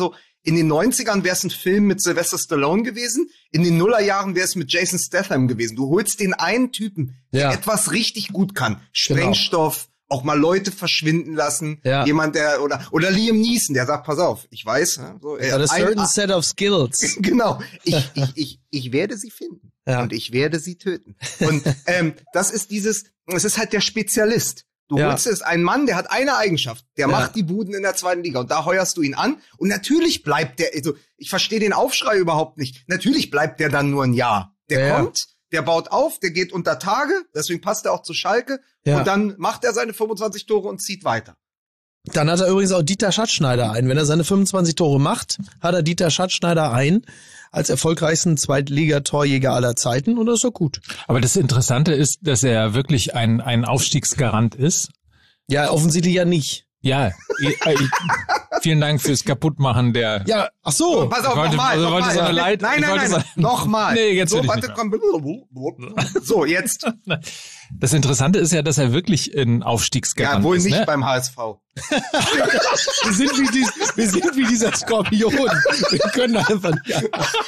In den neunzigern wäre es ein Film mit Sylvester Stallone gewesen. In den Nullerjahren wäre es mit Jason Statham gewesen. Du holst den einen Typen, der Ja. etwas richtig gut kann. Sprengstoff, auch mal Leute verschwinden lassen. Ja. Jemand, der, oder, oder Liam Neeson, der sagt, pass auf, ich weiß, ja, so, Ja, a ein- certain set of skills. Genau. Ich, ich, ich, ich werde sie finden. Ja. Und ich werde sie töten. Und ähm, das ist dieses, es ist halt der Spezialist. Du Ja. holst es, ein Mann, der hat eine Eigenschaft. Der Ja. macht die Buden in der zweiten Liga. Und da heuerst du ihn an. Und natürlich bleibt der, also ich verstehe den Aufschrei überhaupt nicht. Natürlich bleibt der dann nur ein Jahr. Der Ja. kommt, der baut auf, der geht unter Tage. Deswegen passt er auch zu Schalke. Ja. Und dann macht er seine fünfundzwanzig Tore und zieht weiter. Dann hat er übrigens auch Dieter Schatzschneider ein. Wenn er seine fünfundzwanzig Tore macht, hat er Dieter Schatzschneider ein als erfolgreichsten Zweitligatorjäger aller Zeiten und das ist doch gut. Aber das Interessante ist, dass er wirklich ein, ein Aufstiegsgarant ist. Ja, offensichtlich ja nicht. Ja, ich, ich, vielen Dank fürs Kaputtmachen der... Ja, ach so. Pass auf, Ich wollte- nochmal. also wollte nochmal. so eine Leit- nein, ich nein, wollte nein, so- nochmal. Nee, jetzt so, will ich warte, nicht komm. So, jetzt. Das Interessante ist ja, dass er wirklich ein Aufstiegsgarant Ja, wohl ist. nicht ne? beim H S V. Wir sind wie, dies, wir sind wie dieser Skorpion. Wir können einfach nicht.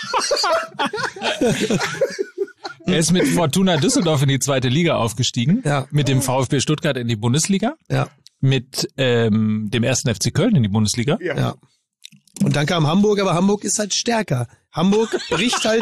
Er ist mit Fortuna Düsseldorf in die zweite Liga aufgestiegen, Ja. mit dem VfB Stuttgart in die Bundesliga, Ja, mit ähm, dem ersten F C Köln in die Bundesliga. ja. Und dann kam Hamburg, aber Hamburg ist halt stärker. Hamburg bricht halt.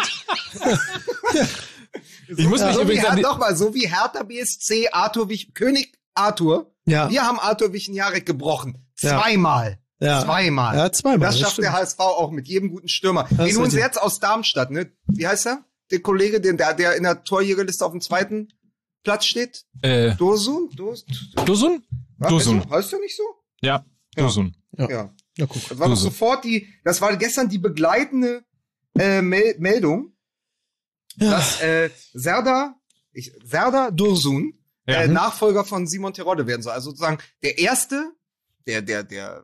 Ich muss mich so wie übrigens an Her- die, doch mal, so wie Hertha B S C, Arthur Wich, König Arthur. Ja. Wir haben Arthur Wichenjarek gebrochen. Ja. Zweimal. Ja. Zweimal. Ja, zweimal, Das das schafft stimmt. der H S V auch mit jedem guten Stürmer. Das Den ist holen sie richtig. jetzt aus Darmstadt, ne? Wie heißt er? Der Kollege, den, der, der in der Torjägerliste auf dem zweiten Platz steht? äh, Dosun? Dos, Dosun? Was, Dosun. Heißt du, heißt du nicht so? Ja, Dosun. Ja. Ja. Ja, guck. Das war doch Dosun. sofort die, das war gestern die begleitende äh, Mel Meldung, dass äh, Serdar, ich, Serdar Dursun Ja. äh, Nachfolger von Simon Terodde werden soll. Also sozusagen der erste, der, der, der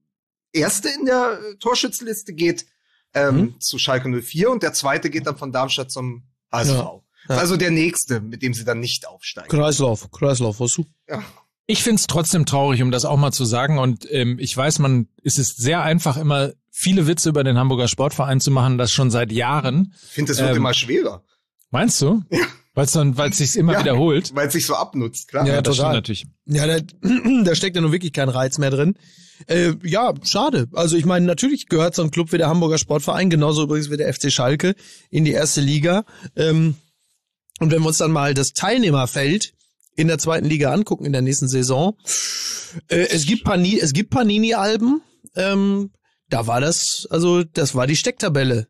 erste in der äh, Torschützenliste geht ähm, Mhm. zu Schalke null vier und der zweite geht dann von Darmstadt zum H S V. Ja. Ja. Also der nächste, mit dem sie dann nicht aufsteigen. Kreislauf, Kreislauf, was du? Ja. Ich find's trotzdem traurig, um das auch mal zu sagen. Und ähm, ich weiß, man es ist sehr einfach, immer viele Witze über den Hamburger Sportverein zu machen, das schon seit Jahren. Ich finde, es wird Ähm, immer schwerer, Meinst du? Ja. Weil es dann, weil es sich immer Ja. wiederholt. weil es sich so abnutzt, klar. Ja, das stimmt total. natürlich. Ja, da, da steckt ja nun wirklich kein Reiz mehr drin. Äh, ja, schade. Also ich meine, natürlich gehört so ein Club wie der Hamburger Sportverein, genauso übrigens wie der F C Schalke, in die erste Liga. Ähm, und wenn wir uns dann mal das Teilnehmerfeld in der zweiten Liga angucken in der nächsten Saison, äh, es gibt Panini, es gibt Panini-Alben. Ähm, da war das, also das war die Stecktabelle.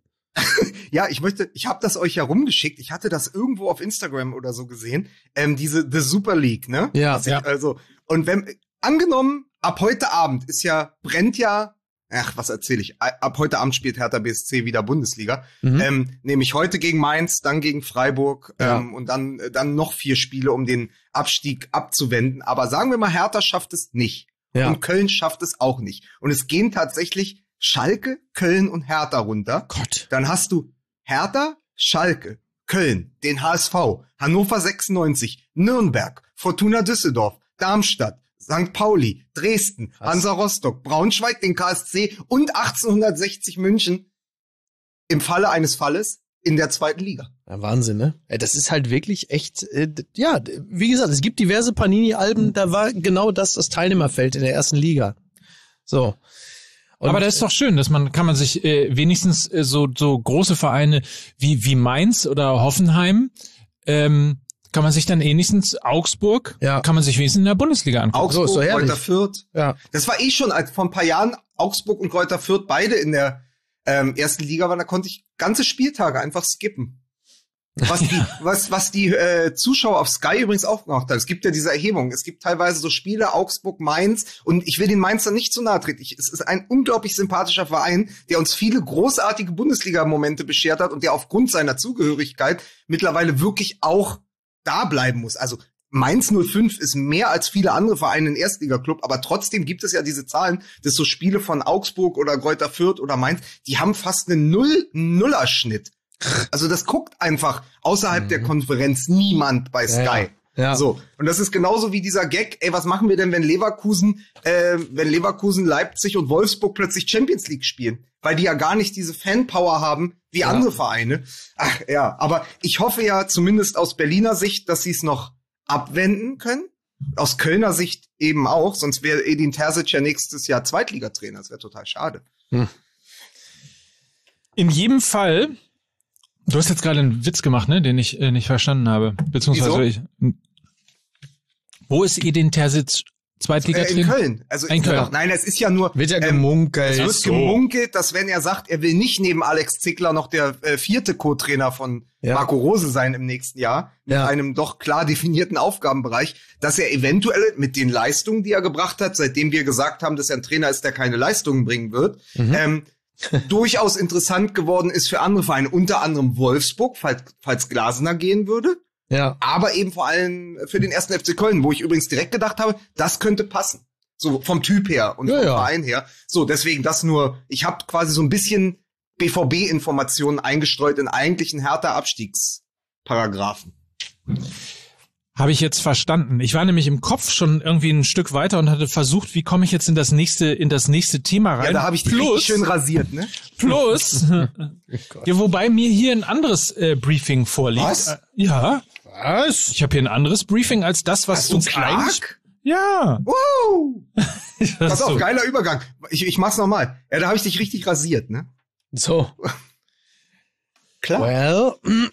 Ja, ich möchte, ich habe das euch ja rumgeschickt. Ich hatte das irgendwo auf Instagram oder so gesehen. Ähm, diese The Super League, ne? Ja, Was ich, ja. Also und wenn angenommen, ab heute Abend ist ja brennt ja. Ach, was erzähle ich? Ab heute Abend spielt Hertha B S C wieder Bundesliga. Mhm. Ähm, nämlich heute gegen Mainz, dann gegen Freiburg Ja. ähm, und dann dann noch vier Spiele, um den Abstieg abzuwenden. Aber sagen wir mal, Hertha schafft es nicht. Ja. Und Köln schafft es auch nicht. Und es gehen tatsächlich Schalke, Köln und Hertha runter. Gott. Dann hast du Hertha, Schalke, Köln, den H S V, Hannover sechsundneunzig, Nürnberg, Fortuna Düsseldorf, Darmstadt, Sankt Pauli, Dresden, Krass. Hansa Rostock, Braunschweig, den K S C und achtzehnhundertsechzig München im Falle eines Falles in der zweiten Liga. Ja, Wahnsinn, ne? Ja, das ist halt wirklich echt, äh, d- ja, d- wie gesagt, es gibt diverse Panini-Alben, da war genau das das Teilnehmerfeld in der ersten Liga. So. Und Aber das ist doch schön, dass man, kann man sich äh, wenigstens äh, so so große Vereine wie wie Mainz oder Hoffenheim, ähm, kann man sich dann wenigstens Augsburg, Ja. kann man sich wenigstens in der Bundesliga angucken. Augsburg, ist doch herrlich. Greuther Fürth. ja, Das war eh schon, als vor ein paar Jahren Augsburg und Greuther Fürth beide in der ähm, ersten Liga waren, da konnte ich ganze Spieltage einfach skippen. Was die, was, was die äh, Zuschauer auf Sky übrigens auch gemacht haben. Es gibt ja diese Erhebung. Es gibt teilweise so Spiele, Augsburg, Mainz. Und ich will den Mainzern nicht zu nahe treten. Ich, es ist ein unglaublich sympathischer Verein, der uns viele großartige Bundesliga-Momente beschert hat und der aufgrund seiner Zugehörigkeit mittlerweile wirklich auch da bleiben muss. Also Mainz null fünf ist mehr als viele andere Vereine in Erstliga-Club, aber trotzdem gibt es ja diese Zahlen, dass so Spiele von Augsburg oder Greuther Fürth oder Mainz, die haben fast einen Null-Nuller-Schnitt. Also das guckt einfach außerhalb Mhm. der Konferenz niemand bei Sky. Ja, ja. Ja. So. Und das ist genauso wie dieser Gag, ey, was machen wir denn, wenn Leverkusen, äh, wenn Leverkusen, Leipzig und Wolfsburg plötzlich Champions League spielen? Weil die ja gar nicht diese Fanpower haben wie ja. andere Vereine. Ach ja, aber ich hoffe ja zumindest aus Berliner Sicht, dass sie es noch abwenden können. Aus Kölner Sicht eben auch, sonst wäre Edin Terzic ja nächstes Jahr Zweitligatrainer. Das wäre total schade. Hm. In jedem Fall, du hast jetzt gerade einen Witz gemacht, ne, den ich äh, nicht verstanden habe. Beziehungsweise ich. Wo ist Edin Terzic Zweitligatrainer? Äh, in Köln. Also in Köln. Nein, es ist ja nur. Wird ja ähm, gemunkelt. Es wird so. gemunkelt, dass wenn er sagt, er will nicht neben Alex Zickler noch der äh, vierte Co-Trainer von ja. Marco Rose sein im nächsten Jahr, mit ja. einem doch klar definierten Aufgabenbereich, dass er eventuell mit den Leistungen, die er gebracht hat, seitdem wir gesagt haben, dass er ein Trainer ist, der keine Leistungen bringen wird, mhm. ähm, durchaus interessant geworden ist für andere Vereine, unter anderem Wolfsburg, falls, falls Glasner gehen würde. Ja. Aber eben vor allem für den ersten F C Köln, wo ich übrigens direkt gedacht habe, das könnte passen. So vom Typ her und ja, vom ja. Verein her. So, deswegen das nur, ich habe quasi so ein bisschen B V B-Informationen eingestreut in eigentlichen Hertha-Abstiegsparagraphen. Habe ich jetzt verstanden. Ich war nämlich im Kopf schon irgendwie ein Stück weiter und hatte versucht, wie komme ich jetzt in das nächste in das nächste Thema rein. Ja, da habe ich dich richtig schön rasiert, ne? Plus, ja, wobei mir hier ein anderes äh, Briefing vorliegt. Was? Äh, ja. Was? Ich habe hier ein anderes Briefing als das, was Hast du uns Clark? eigentlich... Ja. Wow. Pass auf, so. geiler Übergang. Ich, ich mach's nochmal. Ja, da habe ich dich richtig rasiert, ne? So. Klar. Well.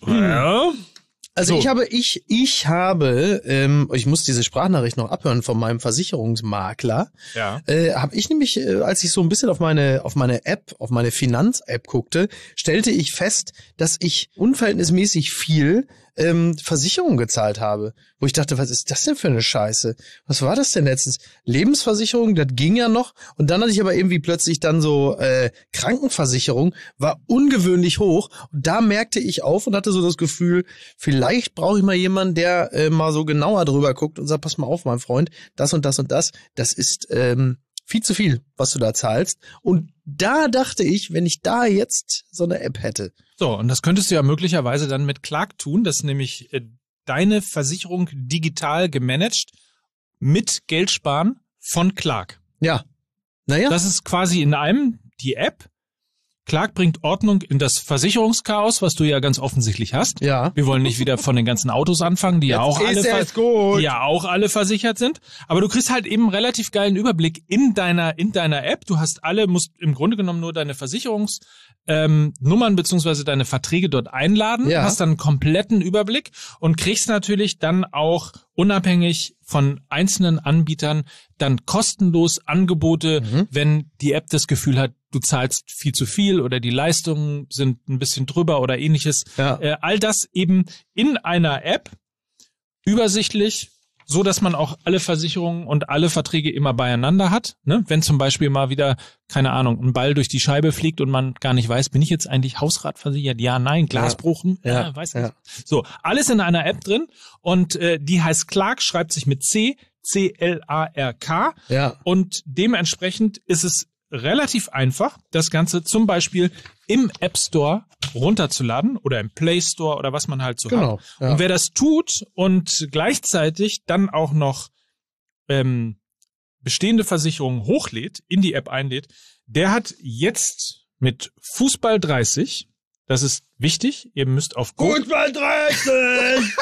Ja. Also So. ich habe, ich, ich habe, ähm, ich muss diese Sprachnachricht noch abhören von meinem Versicherungsmakler. Ja. Äh, habe ich nämlich, äh, als ich so ein bisschen auf meine, auf meine App, auf meine Finanz-App guckte, stellte ich fest, dass ich unverhältnismäßig viel ähm, Versicherung gezahlt habe. Wo ich dachte, was ist das denn für eine Scheiße? Was war das denn letztens? Lebensversicherung, das ging ja noch. Und dann hatte ich aber irgendwie plötzlich dann so äh, Krankenversicherung, war ungewöhnlich hoch. Und da merkte ich auf und hatte so das Gefühl, vielleicht brauche ich mal jemanden, der äh, mal so genauer drüber guckt und sagt, pass mal auf, mein Freund, das und das und das, das ist ähm, viel zu viel, was du da zahlst. Und da dachte ich, wenn ich da jetzt so eine App hätte. So, und das könntest du ja möglicherweise dann mit Clark tun, dass nämlich äh, deine Versicherung digital gemanagt mit Geld sparen von Clark. Ja. Naja. Das ist quasi in einem die App. Clark bringt Ordnung in das Versicherungschaos, was du ja ganz offensichtlich hast. Ja. Wir wollen nicht wieder von den ganzen Autos anfangen, die ja auch alle, es gut. die ja auch alle versichert sind. Aber du kriegst halt eben einen relativ geilen Überblick in deiner, in deiner App. Du hast alle, musst im Grunde genommen nur deine Versicherungs, ähm, Nummern beziehungsweise deine Verträge dort einladen, Ja. hast dann einen kompletten Überblick und kriegst natürlich dann auch unabhängig von einzelnen Anbietern dann kostenlos Angebote, Mhm. wenn die App das Gefühl hat, du zahlst viel zu viel oder die Leistungen sind ein bisschen drüber oder ähnliches. Ja. Äh, all das eben in einer App, übersichtlich, so dass man auch alle Versicherungen und alle Verträge immer beieinander hat. Ne? Wenn zum Beispiel mal wieder, keine Ahnung, ein Ball durch die Scheibe fliegt und man gar nicht weiß, bin ich jetzt eigentlich hausratversichert? Ja, nein, Glasbruch, Ja. ja, weiß Ja. nicht. So, alles in einer App drin und äh, die heißt Clark, schreibt sich mit C, C L A R K Ja. und dementsprechend ist es relativ einfach, das Ganze zum Beispiel im App Store runterzuladen oder im Play Store oder was man halt so Genau, hat. ja. Und wer das tut und gleichzeitig dann auch noch ähm, bestehende Versicherungen hochlädt, in die App einlädt, der hat jetzt mit Fußball dreißig, das ist wichtig, ihr müsst auf Go- Fußball dreißig!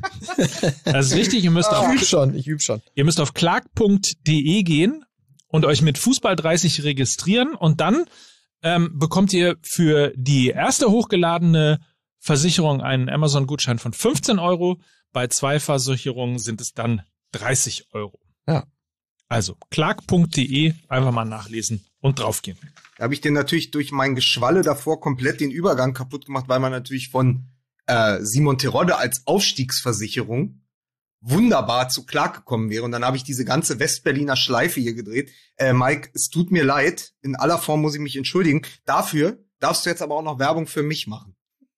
das ist richtig, ihr müsst Ich auf übe schon, ich übe schon. Ihr müsst auf clark punkt de gehen und euch mit Fußball dreißig registrieren und dann ähm, bekommt ihr für die erste hochgeladene Versicherung einen Amazon-Gutschein von fünfzehn Euro. Bei zwei Versicherungen sind es dann dreißig Euro. Ja. Also clark punkt de einfach mal nachlesen und draufgehen. Da habe ich den natürlich durch mein Geschwalle davor komplett den Übergang kaputt gemacht, weil man natürlich von äh, Simon Terodde als Aufstiegsversicherung wunderbar zu Clark gekommen wäre. Und dann habe ich diese ganze Westberliner Schleife hier gedreht. Äh, Mike, es tut mir leid. In aller Form muss ich mich entschuldigen. Dafür darfst du jetzt aber auch noch Werbung für mich machen.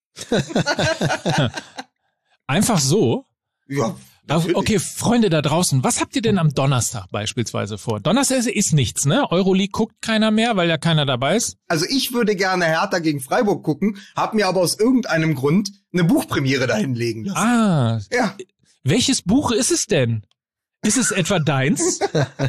Einfach so? Ja. Natürlich. Okay, Freunde da draußen, was habt ihr denn am Donnerstag beispielsweise vor? Donnerstag ist nichts, ne? Euroleague guckt keiner mehr, weil ja keiner dabei ist. Also ich würde gerne Hertha gegen Freiburg gucken, hab mir aber aus irgendeinem Grund eine Buchpremiere dahin legen lassen. Ah, Ja. Welches Buch ist es denn? Ist es etwa deins?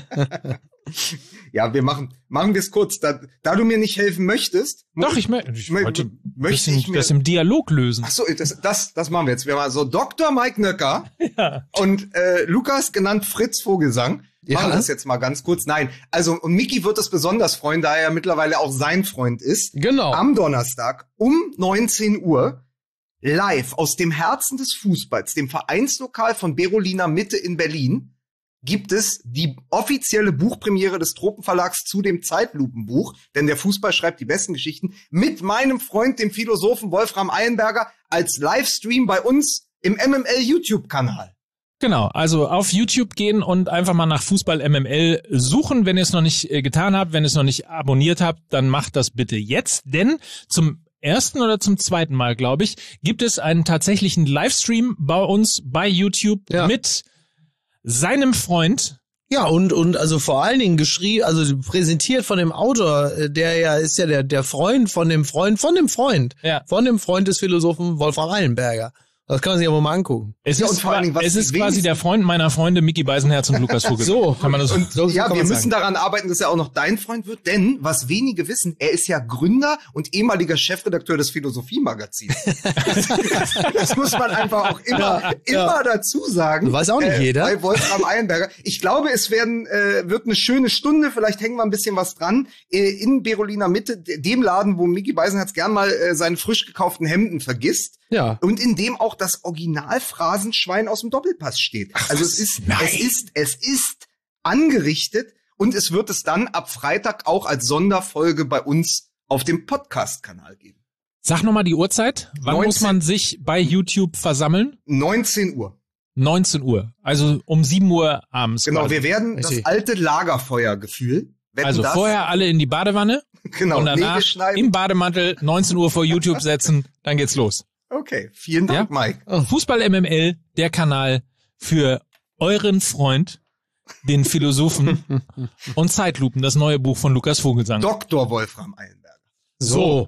Ja, wir machen, machen wir es kurz. Da, da du mir nicht helfen möchtest. Doch, ich, mö- ich mö- wollte möchte das, ich im, mir, das im Dialog lösen. Ach so, das, das, das machen wir jetzt. Wir haben also Doktor Mike Nöcker Ja. und äh, Lukas, genannt Fritz Vogelsang. Ja. Machen das jetzt mal ganz kurz. Nein, also und Micky wird es besonders freuen, da er ja mittlerweile auch sein Freund ist. Genau. Am Donnerstag um neunzehn Uhr live aus dem Herzen des Fußballs, dem Vereinslokal von Berolina Mitte in Berlin, gibt es die offizielle Buchpremiere des Tropenverlags zu dem Zeitlupenbuch, denn der Fußball schreibt die besten Geschichten, mit meinem Freund, dem Philosophen Wolfram Eilenberger, als Livestream bei uns im M M L-YouTube-Kanal. Genau, also auf YouTube gehen und einfach mal nach Fußball M M L suchen, wenn ihr es noch nicht äh, getan habt, wenn ihr es noch nicht abonniert habt, dann macht das bitte jetzt, denn zum ersten oder zum zweiten Mal, glaube ich, gibt es einen tatsächlichen Livestream bei uns bei YouTube Ja. mit seinem Freund. Ja, und, und also vor allen Dingen geschrieben, also präsentiert von dem Autor, äh, der ja ist ja der, der Freund von dem Freund, von dem Freund, Ja. von dem Freund des Philosophen Wolfram Eilenberger. Das kann man sich aber mal angucken. Es Ja, ist, und vor allen Dingen, was es die ist quasi wenigsten- der Freund meiner Freunde Micky Beisenherz und Lukas Vogel. So. Kann man das Und So- so ja, kann wir man müssen sagen. daran arbeiten, dass er auch noch dein Freund wird, denn was wenige wissen, er ist ja Gründer und ehemaliger Chefredakteur des Philosophie-Magazins. Das muss man einfach auch immer, Ja, immer ja. dazu sagen. Das weiß auch nicht jeder. Bei Wolfram Eilenberger. Ich glaube, es werden, äh, wird eine schöne Stunde, vielleicht hängen wir ein bisschen was dran, äh, in Berolina Mitte, de- dem Laden, wo Micky Beisenherz gern mal äh, seine frisch gekauften Hemden vergisst. Ja. Und in dem auch das Original-Phrasenschwein aus dem Doppelpass steht. Also es ist, Nein. es ist, es ist angerichtet und es wird es dann ab Freitag auch als Sonderfolge bei uns auf dem Podcast-Kanal geben. Sag nochmal die Uhrzeit. Wann neunzehn muss man sich bei YouTube versammeln? neunzehn Uhr. neunzehn Uhr. Also um sieben Uhr abends. Genau, quasi. wir werden Ich das seh. alte Lagerfeuergefühl, wetten Also das, vorher alle in die Badewanne genau, und danach Nägel schneiden. im Bademantel neunzehn Uhr vor YouTube setzen, dann geht's los. Okay, vielen Dank, Ja? Mike. Fußball M M L, der Kanal für euren Freund, den Philosophen und Zeitlupen, das neue Buch von Lukas Vogelsang. Doktor Wolfram Eilenberger. So.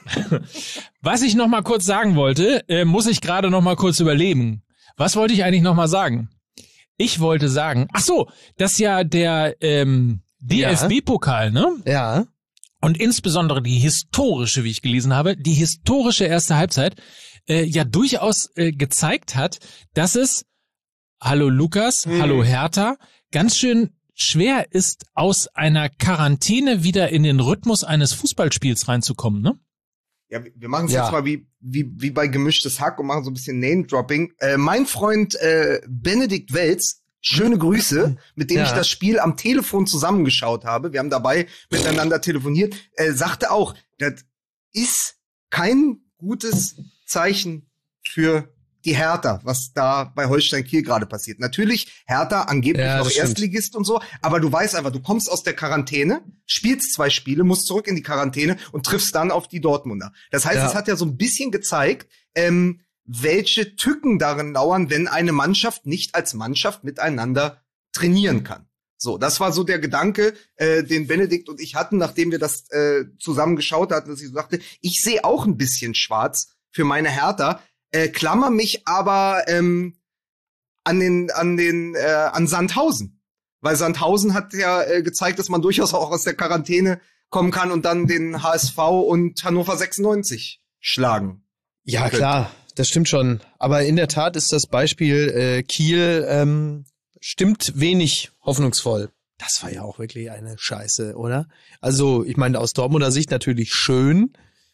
Was ich noch mal kurz sagen wollte, äh, muss ich gerade noch mal kurz überlegen. Was wollte ich eigentlich noch mal sagen? Ich wollte sagen, ach so, dass ja der ähm, D F B-Pokal, ne? Ja. Und insbesondere die historische, wie ich gelesen habe, die historische erste Halbzeit äh, ja durchaus äh, gezeigt hat, dass es, hallo Lukas, Hm. hallo Hertha, ganz schön schwer ist, aus einer Quarantäne wieder in den Rhythmus eines Fußballspiels reinzukommen, ne? Ja, wir- wir machen es Ja. jetzt mal wie, wie, wie bei Gemischtes Hack und machen so ein bisschen Name-Dropping. Äh, mein Freund äh, Benedikt Welz, schöne Grüße, mit dem Ja. ich das Spiel am Telefon zusammengeschaut habe. Wir haben dabei miteinander telefoniert. Äh, sagte auch, das ist kein gutes Zeichen für die Hertha, was da bei Holstein Kiel gerade passiert. Natürlich, Hertha angeblich Ja, noch das stimmt. Erstligist und so, aber du weißt einfach, du kommst aus der Quarantäne, spielst zwei Spiele, musst zurück in die Quarantäne und triffst dann auf die Dortmunder. Das heißt, Ja. es hat ja so ein bisschen gezeigt, ähm, welche Tücken darin lauern, wenn eine Mannschaft nicht als Mannschaft miteinander trainieren kann. So, das war so der Gedanke, äh, den Benedikt und ich hatten, nachdem wir das äh, zusammen geschaut hatten, dass ich so sagte, ich sehe auch ein bisschen schwarz für meine Hertha, äh, klammer mich aber ähm, an den an den äh, an Sandhausen, weil Sandhausen hat ja äh, gezeigt, dass man durchaus auch aus der Quarantäne kommen kann und dann den H S V und Hannover sechsundneunzig schlagen. Ja, könnte. klar, das stimmt schon. Aber in der Tat ist das Beispiel äh, Kiel ähm, stimmt wenig hoffnungsvoll. Das war ja auch wirklich eine Scheiße, oder? Also, ich meine, aus Dortmunder Sicht natürlich schön,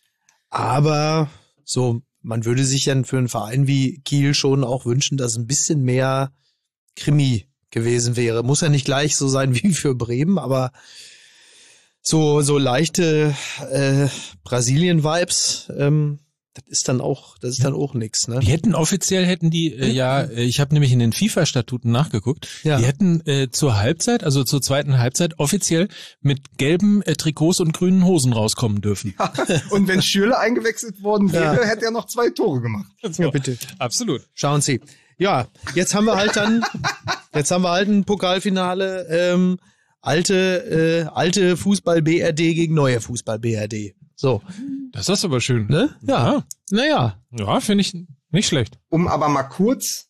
aber so, man würde sich ja für einen Verein wie Kiel schon auch wünschen, dass ein bisschen mehr Krimi gewesen wäre. Muss ja nicht gleich so sein wie für Bremen, aber so so leichte äh, Brasilien-Vibes, ähm, das ist dann auch, das ist dann auch nix, ne? Die hätten offiziell, hätten die, äh, ja, äh, ich habe nämlich in den FIFA-Statuten nachgeguckt, Ja. die hätten äh, zur Halbzeit, also zur zweiten Halbzeit, offiziell mit gelben äh, Trikots und grünen Hosen rauskommen dürfen. Und wenn Schürrle eingewechselt worden wäre, Ja. hätte er noch zwei Tore gemacht. Ja, bitte. Absolut. Schauen Sie. Ja, jetzt haben wir halt dann, jetzt haben wir halt ein Pokalfinale, ähm, alte, äh, alte Fußball-B R D gegen neue Fußball-B R D. So, Das ist aber schön. ne? Ja. Naja. Ja, finde ich nicht schlecht. Um aber mal kurz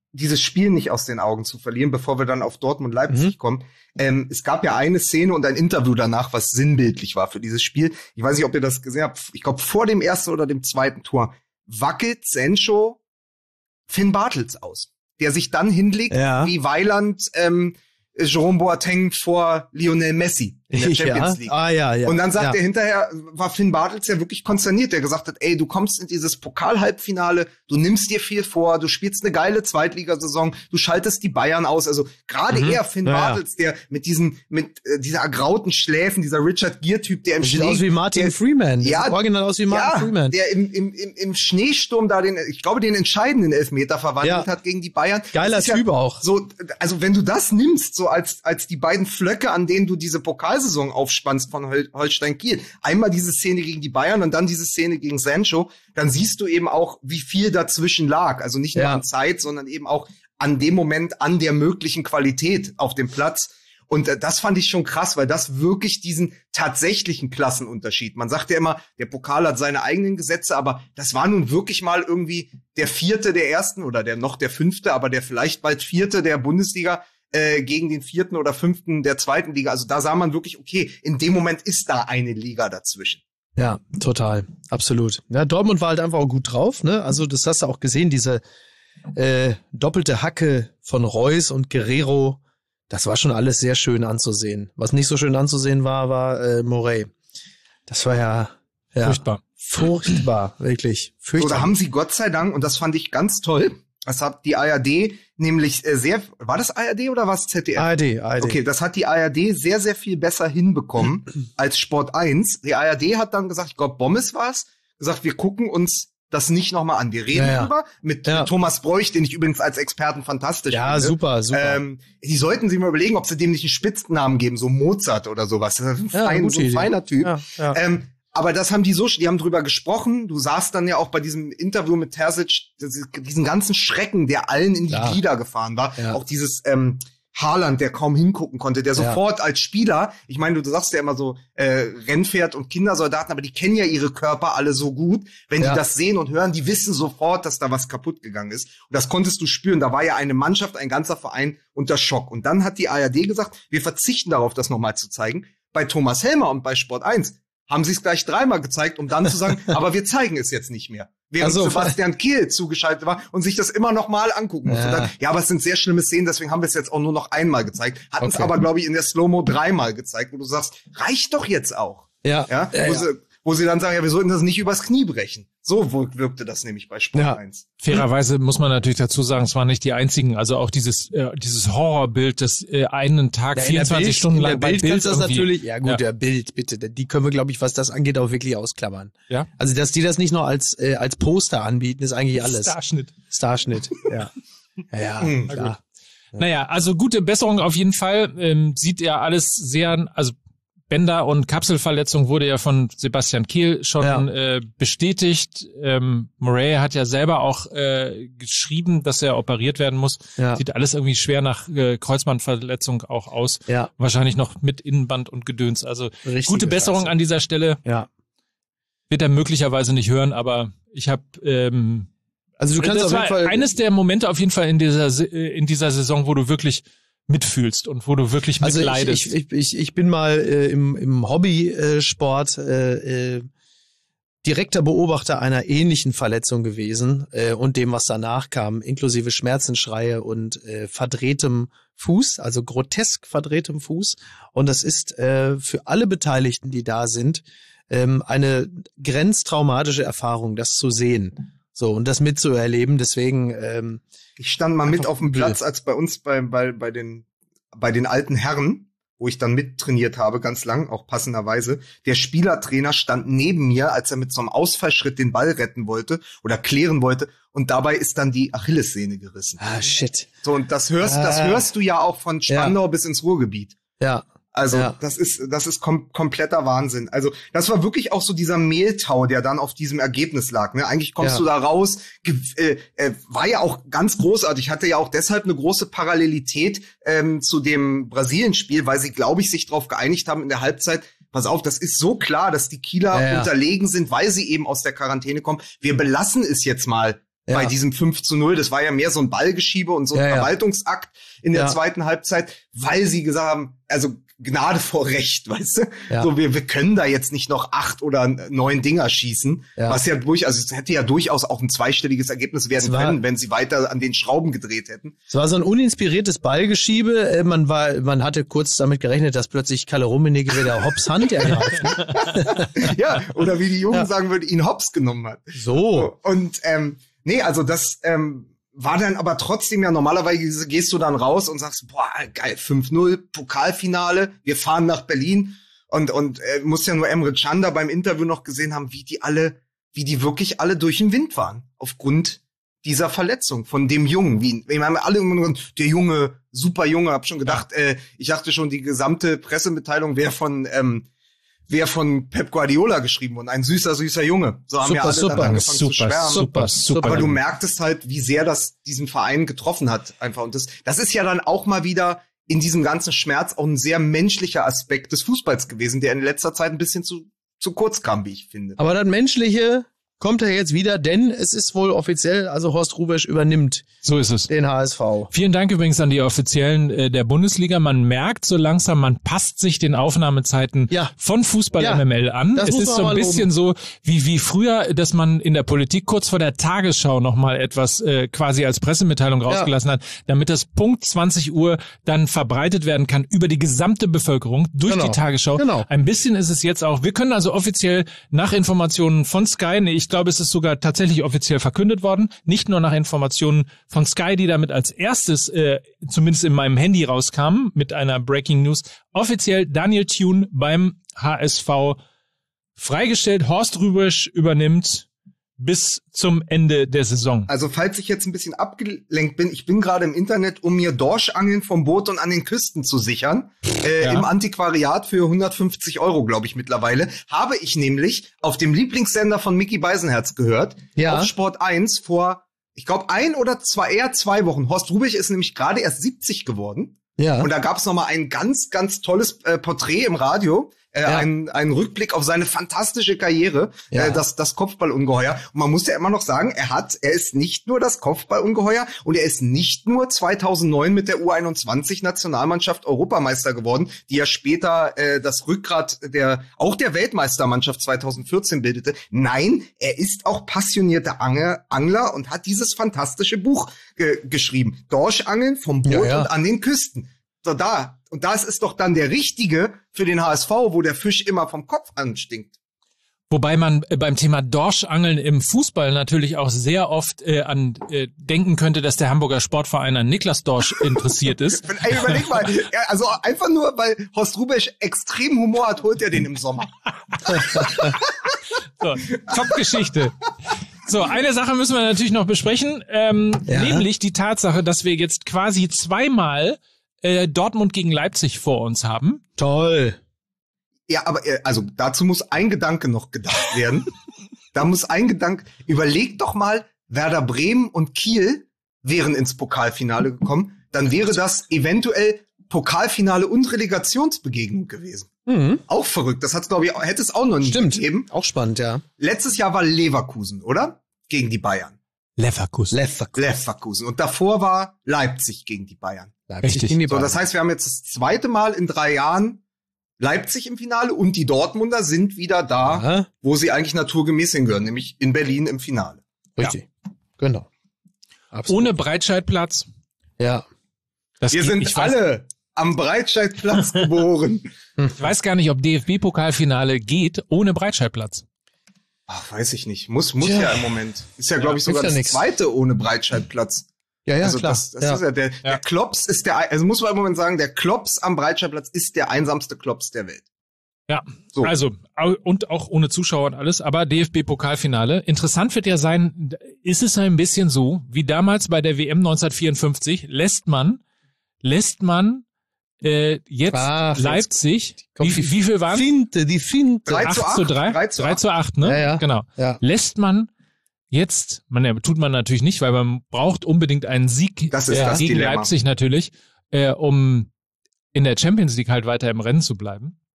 dieses Spiel nicht aus den Augen zu verlieren, bevor wir dann auf Dortmund-Leipzig mhm. kommen. Ähm, es gab ja eine Szene und ein Interview danach, was sinnbildlich war für dieses Spiel. Ich weiß nicht, ob ihr das gesehen habt. Ich glaube, vor dem ersten oder dem zweiten Tor wackelt Sancho Finn Bartels aus, der sich dann hinlegt ja. wie Weiland ähm, Jerome Boateng vor Lionel Messi in der Champions ja. League. Ah, ja, ja. Und dann sagt ja. er hinterher, war Finn Bartels ja wirklich konsterniert, der gesagt hat, ey, du kommst in dieses Pokal-Halbfinale, du nimmst dir viel vor, du spielst eine geile Zweitligasaison, du schaltest die Bayern aus. Also gerade mhm. er, Finn ja, Bartels, der mit diesen, mit äh, dieser ergrauten Schläfen, dieser Richard Gere-Typ, der im Sieht Schnee... aus wie Martin der, Freeman. Ja, das original aus wie Martin ja, Freeman. Der im, im, im, im Schneesturm da den, ich glaube, den entscheidenden Elfmeter verwandelt ja. hat gegen die Bayern. Geiler Typ ja auch. So, also wenn du das nimmst, so als, als die beiden Flöcke, an denen du diese Pokalsaison aufspannst von Hol- Holstein Kiel. Einmal diese Szene gegen die Bayern und dann diese Szene gegen Sancho. Dann siehst du eben auch, wie viel dazwischen lag. Also nicht nur ja. an Zeit, sondern eben auch an dem Moment, an der möglichen Qualität auf dem Platz. Und äh, das fand ich schon krass, weil das wirklich diesen tatsächlichen Klassenunterschied. Man sagt ja immer, der Pokal hat seine eigenen Gesetze, aber das war nun wirklich mal irgendwie der vierte der ersten oder der noch der fünfte, aber der vielleicht bald vierte der Bundesliga Äh, gegen den vierten oder fünften der zweiten Liga. Also da sah man wirklich, okay, in dem Moment ist da eine Liga dazwischen. Ja, total. Absolut. Ja, Dortmund war halt einfach auch gut drauf, ne? Also das hast du auch gesehen, diese äh, doppelte Hacke von Reus und Guerrero, das war schon alles sehr schön anzusehen. Was nicht so schön anzusehen war, war äh, Morey. Das war ja, ja furchtbar. Furchtbar, wirklich. Furchtbar. Oder haben sie Gott sei Dank, und das fand ich ganz toll, das hat die A R D nämlich äh, sehr, war das A R D oder was Z D F? A R D, A R D. Okay, das hat die A R D sehr, sehr viel besser hinbekommen als Sport eins. Die A R D hat dann gesagt, ich glaube, Bommes war's, gesagt, wir gucken uns das nicht nochmal an. Wir reden ja, ja. drüber mit ja. Thomas Bräuch, den ich übrigens als Experten fantastisch ja, finde. Ja, super, super. Ähm, die sollten sich mal überlegen, ob sie dem nicht einen Spitznamen geben, so Mozart oder sowas. Das ist ein, ja, fein, so ein feiner Typ. Ja, ja. Ähm, Aber das haben die so, die haben drüber gesprochen. Du saßt dann ja auch bei diesem Interview mit Terzic, diesen ganzen Schrecken, der allen in die ja. Glieder gefahren war. Ja. Auch dieses ähm, Haaland, der kaum hingucken konnte, der sofort ja. als Spieler, ich meine, du sagst ja immer so äh, Rennpferd und Kindersoldaten, aber die kennen ja ihre Körper alle so gut. Wenn ja. die das sehen und hören, die wissen sofort, dass da was kaputt gegangen ist. Und das konntest du spüren. Da war ja eine Mannschaft, ein ganzer Verein unter Schock. Und dann hat die A R D gesagt, wir verzichten darauf, das nochmal zu zeigen. Bei Thomas Helmer und bei Sport eins haben sie es gleich dreimal gezeigt, um dann zu sagen, aber wir zeigen es jetzt nicht mehr. Während also, Sebastian Kehl zugeschaltet war und sich das immer noch mal angucken musste. Ja. Dann, ja, aber es sind sehr schlimme Szenen, deswegen haben wir es jetzt auch nur noch einmal gezeigt. Hatten es okay. aber, glaube ich, in der Slow-Mo dreimal gezeigt, wo du sagst, reicht doch jetzt auch. Ja. ja? ja, wo, ja. Sie, wo sie dann sagen, ja, wir sollten das nicht übers Knie brechen. So wirkte das nämlich bei Sport ja. eins. Fairerweise muss man natürlich dazu sagen, es waren nicht die einzigen. Also auch dieses äh, dieses Horrorbild des äh, einen Tag, ja, vierundzwanzig Bild, Stunden lang bei Bild. Bild das irgendwie. natürlich, ja gut, ja. der Bild, bitte. Die können wir, glaube ich, was das angeht, auch wirklich ausklammern. Ja. Also, dass die das nicht nur als äh, als Poster anbieten, ist eigentlich alles. Starschnitt. Starschnitt, ja. Ja, ja, mhm. klar. Ja. Naja, also gute Besserung auf jeden Fall. Ähm, sieht ja alles sehr, also Bänder- und Kapselverletzung wurde ja von Sebastian Kehl schon ja. äh, bestätigt. Ähm, Murray hat ja selber auch äh, geschrieben, dass er operiert werden muss. Ja. Sieht alles irgendwie schwer nach äh, Kreuzbandverletzung auch aus. Ja. Wahrscheinlich noch mit Innenband und Gedöns. Also Richtige gute Besserung Scheiße. An dieser Stelle. Ja. Wird er möglicherweise nicht hören, aber ich habe ähm, also du kannst das auf jeden war Fall eines der Momente auf jeden Fall in dieser in dieser Saison, wo du wirklich mitfühlst und wo du wirklich also mitleidest. Ich, ich, ich, ich bin mal äh, im, im Hobbysport äh, äh, direkter Beobachter einer ähnlichen Verletzung gewesen äh, und dem, was danach kam, inklusive Schmerzensschreie und äh, verdrehtem Fuß, also grotesk verdrehtem Fuß. Und das ist äh, für alle Beteiligten, die da sind, ähm, eine grenztraumatische Erfahrung, das zu sehen. So, und das mitzuerleben, deswegen ähm, ich stand mal mit auf dem Platz, als bei uns bei, bei, bei den bei den alten Herren, wo ich dann mittrainiert habe, ganz lang, auch passenderweise. Der Spielertrainer stand neben mir, als er mit so einem Ausfallschritt den Ball retten wollte oder klären wollte. Und dabei ist dann die Achillessehne gerissen. Ah, shit. So, und das hörst, ah. das hörst du ja auch von Spandau ja. bis ins Ruhrgebiet. Ja. Also ja. das ist das ist kom- kompletter Wahnsinn. Also das war wirklich auch so dieser Mehltau, der dann auf diesem Ergebnis lag. Ne? Eigentlich kommst ja. du da raus. Ge- äh, äh, war ja auch ganz großartig. Hatte ja auch deshalb eine große Parallelität ähm, zu dem Brasilien-Spiel, weil sie, glaube ich, sich darauf geeinigt haben in der Halbzeit. Pass auf, das ist so klar, dass die Kieler ja, ja. unterlegen sind, weil sie eben aus der Quarantäne kommen. Wir belassen es jetzt mal ja. bei diesem fünf zu null. Das war ja mehr so ein Ballgeschiebe und so ein ja, Verwaltungsakt ja. in der ja. zweiten Halbzeit, weil sie gesagt haben, also Gnade vor Recht, weißt du? Ja. So, wir, wir können da jetzt nicht noch acht oder neun Dinger schießen, ja. was ja durch, also es hätte ja durchaus auch ein zweistelliges Ergebnis werden war, können, wenn sie weiter an den Schrauben gedreht hätten. Es war so ein uninspiriertes Ballgeschiebe. Man war, man hatte kurz damit gerechnet, dass plötzlich Kalle Rummenigge wieder Hops Hand ergreift. Ja, oder wie die Jungen ja. sagen würden, ihn Hops genommen hat. So. Und, ähm, nee, also das, ähm, war dann aber trotzdem ja, normalerweise gehst du dann raus und sagst, boah, geil, fünf null, Pokalfinale, wir fahren nach Berlin und und äh, muss ja nur Emre Can da beim Interview noch gesehen haben, wie die alle, wie die wirklich alle durch den Wind waren, aufgrund dieser Verletzung von dem Jungen. Wie, wir haben alle immer gesagt, der Junge, super Junge, hab schon gedacht, ja. äh, ich dachte schon, die gesamte Pressemitteilung wäre von ähm, wäre von Pep Guardiola geschrieben worden. Ein süßer, süßer Junge. So haben super, ja alle super, dann angefangen super, zu schwärmen. Super, super. Aber du merktest halt, wie sehr das diesen Verein getroffen hat. Einfach. Und das, das ist ja dann auch mal wieder in diesem ganzen Schmerz auch ein sehr menschlicher Aspekt des Fußballs gewesen, der in letzter Zeit ein bisschen zu, zu kurz kam, wie ich finde. Aber das Menschliche kommt er jetzt wieder, denn es ist wohl offiziell, also Horst Hrubesch übernimmt so ist es. Den H S V. Vielen Dank übrigens an die Offiziellen äh, der Bundesliga. Man merkt so langsam, man passt sich den Aufnahmezeiten ja. von Fußball ja. M M L an. Das es ist so ein bisschen loben. so wie wie früher, dass man in der Politik kurz vor der Tagesschau nochmal etwas äh, quasi als Pressemitteilung rausgelassen ja. hat, damit das Punkt zwanzig Uhr dann verbreitet werden kann über die gesamte Bevölkerung durch genau. die Tagesschau. Genau. Ein bisschen ist es jetzt auch. Wir können also offiziell nach Informationen von Sky, nee, ich glaube, es ist sogar tatsächlich offiziell verkündet worden, nicht nur nach Informationen von Sky, die damit als erstes, äh, zumindest in meinem Handy rauskamen, mit einer Breaking News, offiziell Daniel Thune beim H S V freigestellt. Horst Hrubesch übernimmt bis zum Ende der Saison. Also falls ich jetzt ein bisschen abgelenkt bin, ich bin gerade im Internet, um mir Dorschangeln vom Boot und an den Küsten zu sichern. Äh, ja. Im Antiquariat für hundertfünfzig Euro, glaube ich, mittlerweile. Habe ich nämlich auf dem Lieblingssender von Micky Beisenherz gehört. Ja. Auf Sport eins vor, ich glaube, ein oder zwei, eher zwei Wochen. Horst Hrubesch ist nämlich gerade erst siebzig geworden. Ja. Und da gab es noch mal ein ganz, ganz tolles äh, Porträt im Radio. Äh, ja. ein, ein Rückblick auf seine fantastische Karriere, ja. äh, das, das Kopfballungeheuer. Und man muss ja immer noch sagen, er hat, er ist nicht nur das Kopfballungeheuer und er ist nicht nur zweitausendneun mit der U einundzwanzig Nationalmannschaft Europameister geworden, die ja später äh, das Rückgrat der, auch der Weltmeistermannschaft zweitausendvierzehn bildete. Nein, er ist auch passionierter Angler, Angler und hat dieses fantastische Buch ge- geschrieben. Dorschangeln vom Boot ja, ja. und an den Küsten. So, da. Und das ist doch dann der Richtige für den H S V, wo der Fisch immer vom Kopf anstinkt. Wobei man äh, beim Thema Dorschangeln im Fußball natürlich auch sehr oft äh, an äh, denken könnte, dass der Hamburger Sportverein an Niklas Dorsch interessiert ist. Ey, überleg mal, ja, also einfach nur, weil Horst Hrubesch extrem Humor hat, holt er den im Sommer. So, Top-Geschichte. So, eine Sache müssen wir natürlich noch besprechen, ähm, ja. nämlich die Tatsache, dass wir jetzt quasi zweimal äh, Dortmund gegen Leipzig vor uns haben. Toll. Ja, aber äh, also dazu muss ein Gedanke noch gedacht werden. Da muss ein Gedanke, überleg doch mal, Werder Bremen und Kiel wären ins Pokalfinale gekommen, dann wäre das eventuell Pokalfinale und Relegationsbegegnung gewesen. Mhm. Auch verrückt, das hat's glaube ich, hätte es auch noch nicht Stimmt. gegeben. Auch spannend, ja. Letztes Jahr war Leverkusen, oder? Gegen die Bayern. Leverkusen. Leverkusen. Leverkusen. Und davor war Leipzig gegen die Bayern. Leipzig Richtig. gegen die So, Bayern. das heißt, wir haben jetzt das zweite Mal in drei Jahren Leipzig im Finale und die Dortmunder sind wieder da, Aha. wo sie eigentlich naturgemäß hingehören, nämlich in Berlin im Finale. Richtig. Ja. Genau. Absolut. Ohne Breitscheidplatz. Ja. Das Wir geht, sind ich weiß, alle am Breitscheidplatz geboren. Ich weiß gar nicht, ob D F B-Pokalfinale geht ohne Breitscheidplatz. Ach, weiß ich nicht. Muss, muss Tja. ja im Moment. Ist ja, glaube ich, Ja, sogar ist ja das nix. zweite ohne Breitscheidplatz. Ja, ja, also klar. das, das ja. ist ja der, der Klops ist der, also muss man im Moment sagen, der Klops am Breitscheidplatz ist der einsamste Klops der Welt. Ja, So. also au- und auch ohne Zuschauer und alles, aber D F B-Pokalfinale. Interessant wird ja sein, ist es ein bisschen so, wie damals bei der W M neunzehnhundertvierundfünfzig, lässt man, lässt man äh, jetzt Ach, Leipzig, Kommt wie, die wie viel waren? Finte, die Finte. Drei zu acht zu acht. drei? Drei zu drei acht. zu acht, ne? Ja, ja. Genau. Ja. Lässt man jetzt, man ja, tut man natürlich nicht, weil man braucht unbedingt einen Sieg Das ist äh, das gegen Dilemma. Leipzig natürlich, äh, um in der Champions League halt weiter im Rennen zu bleiben.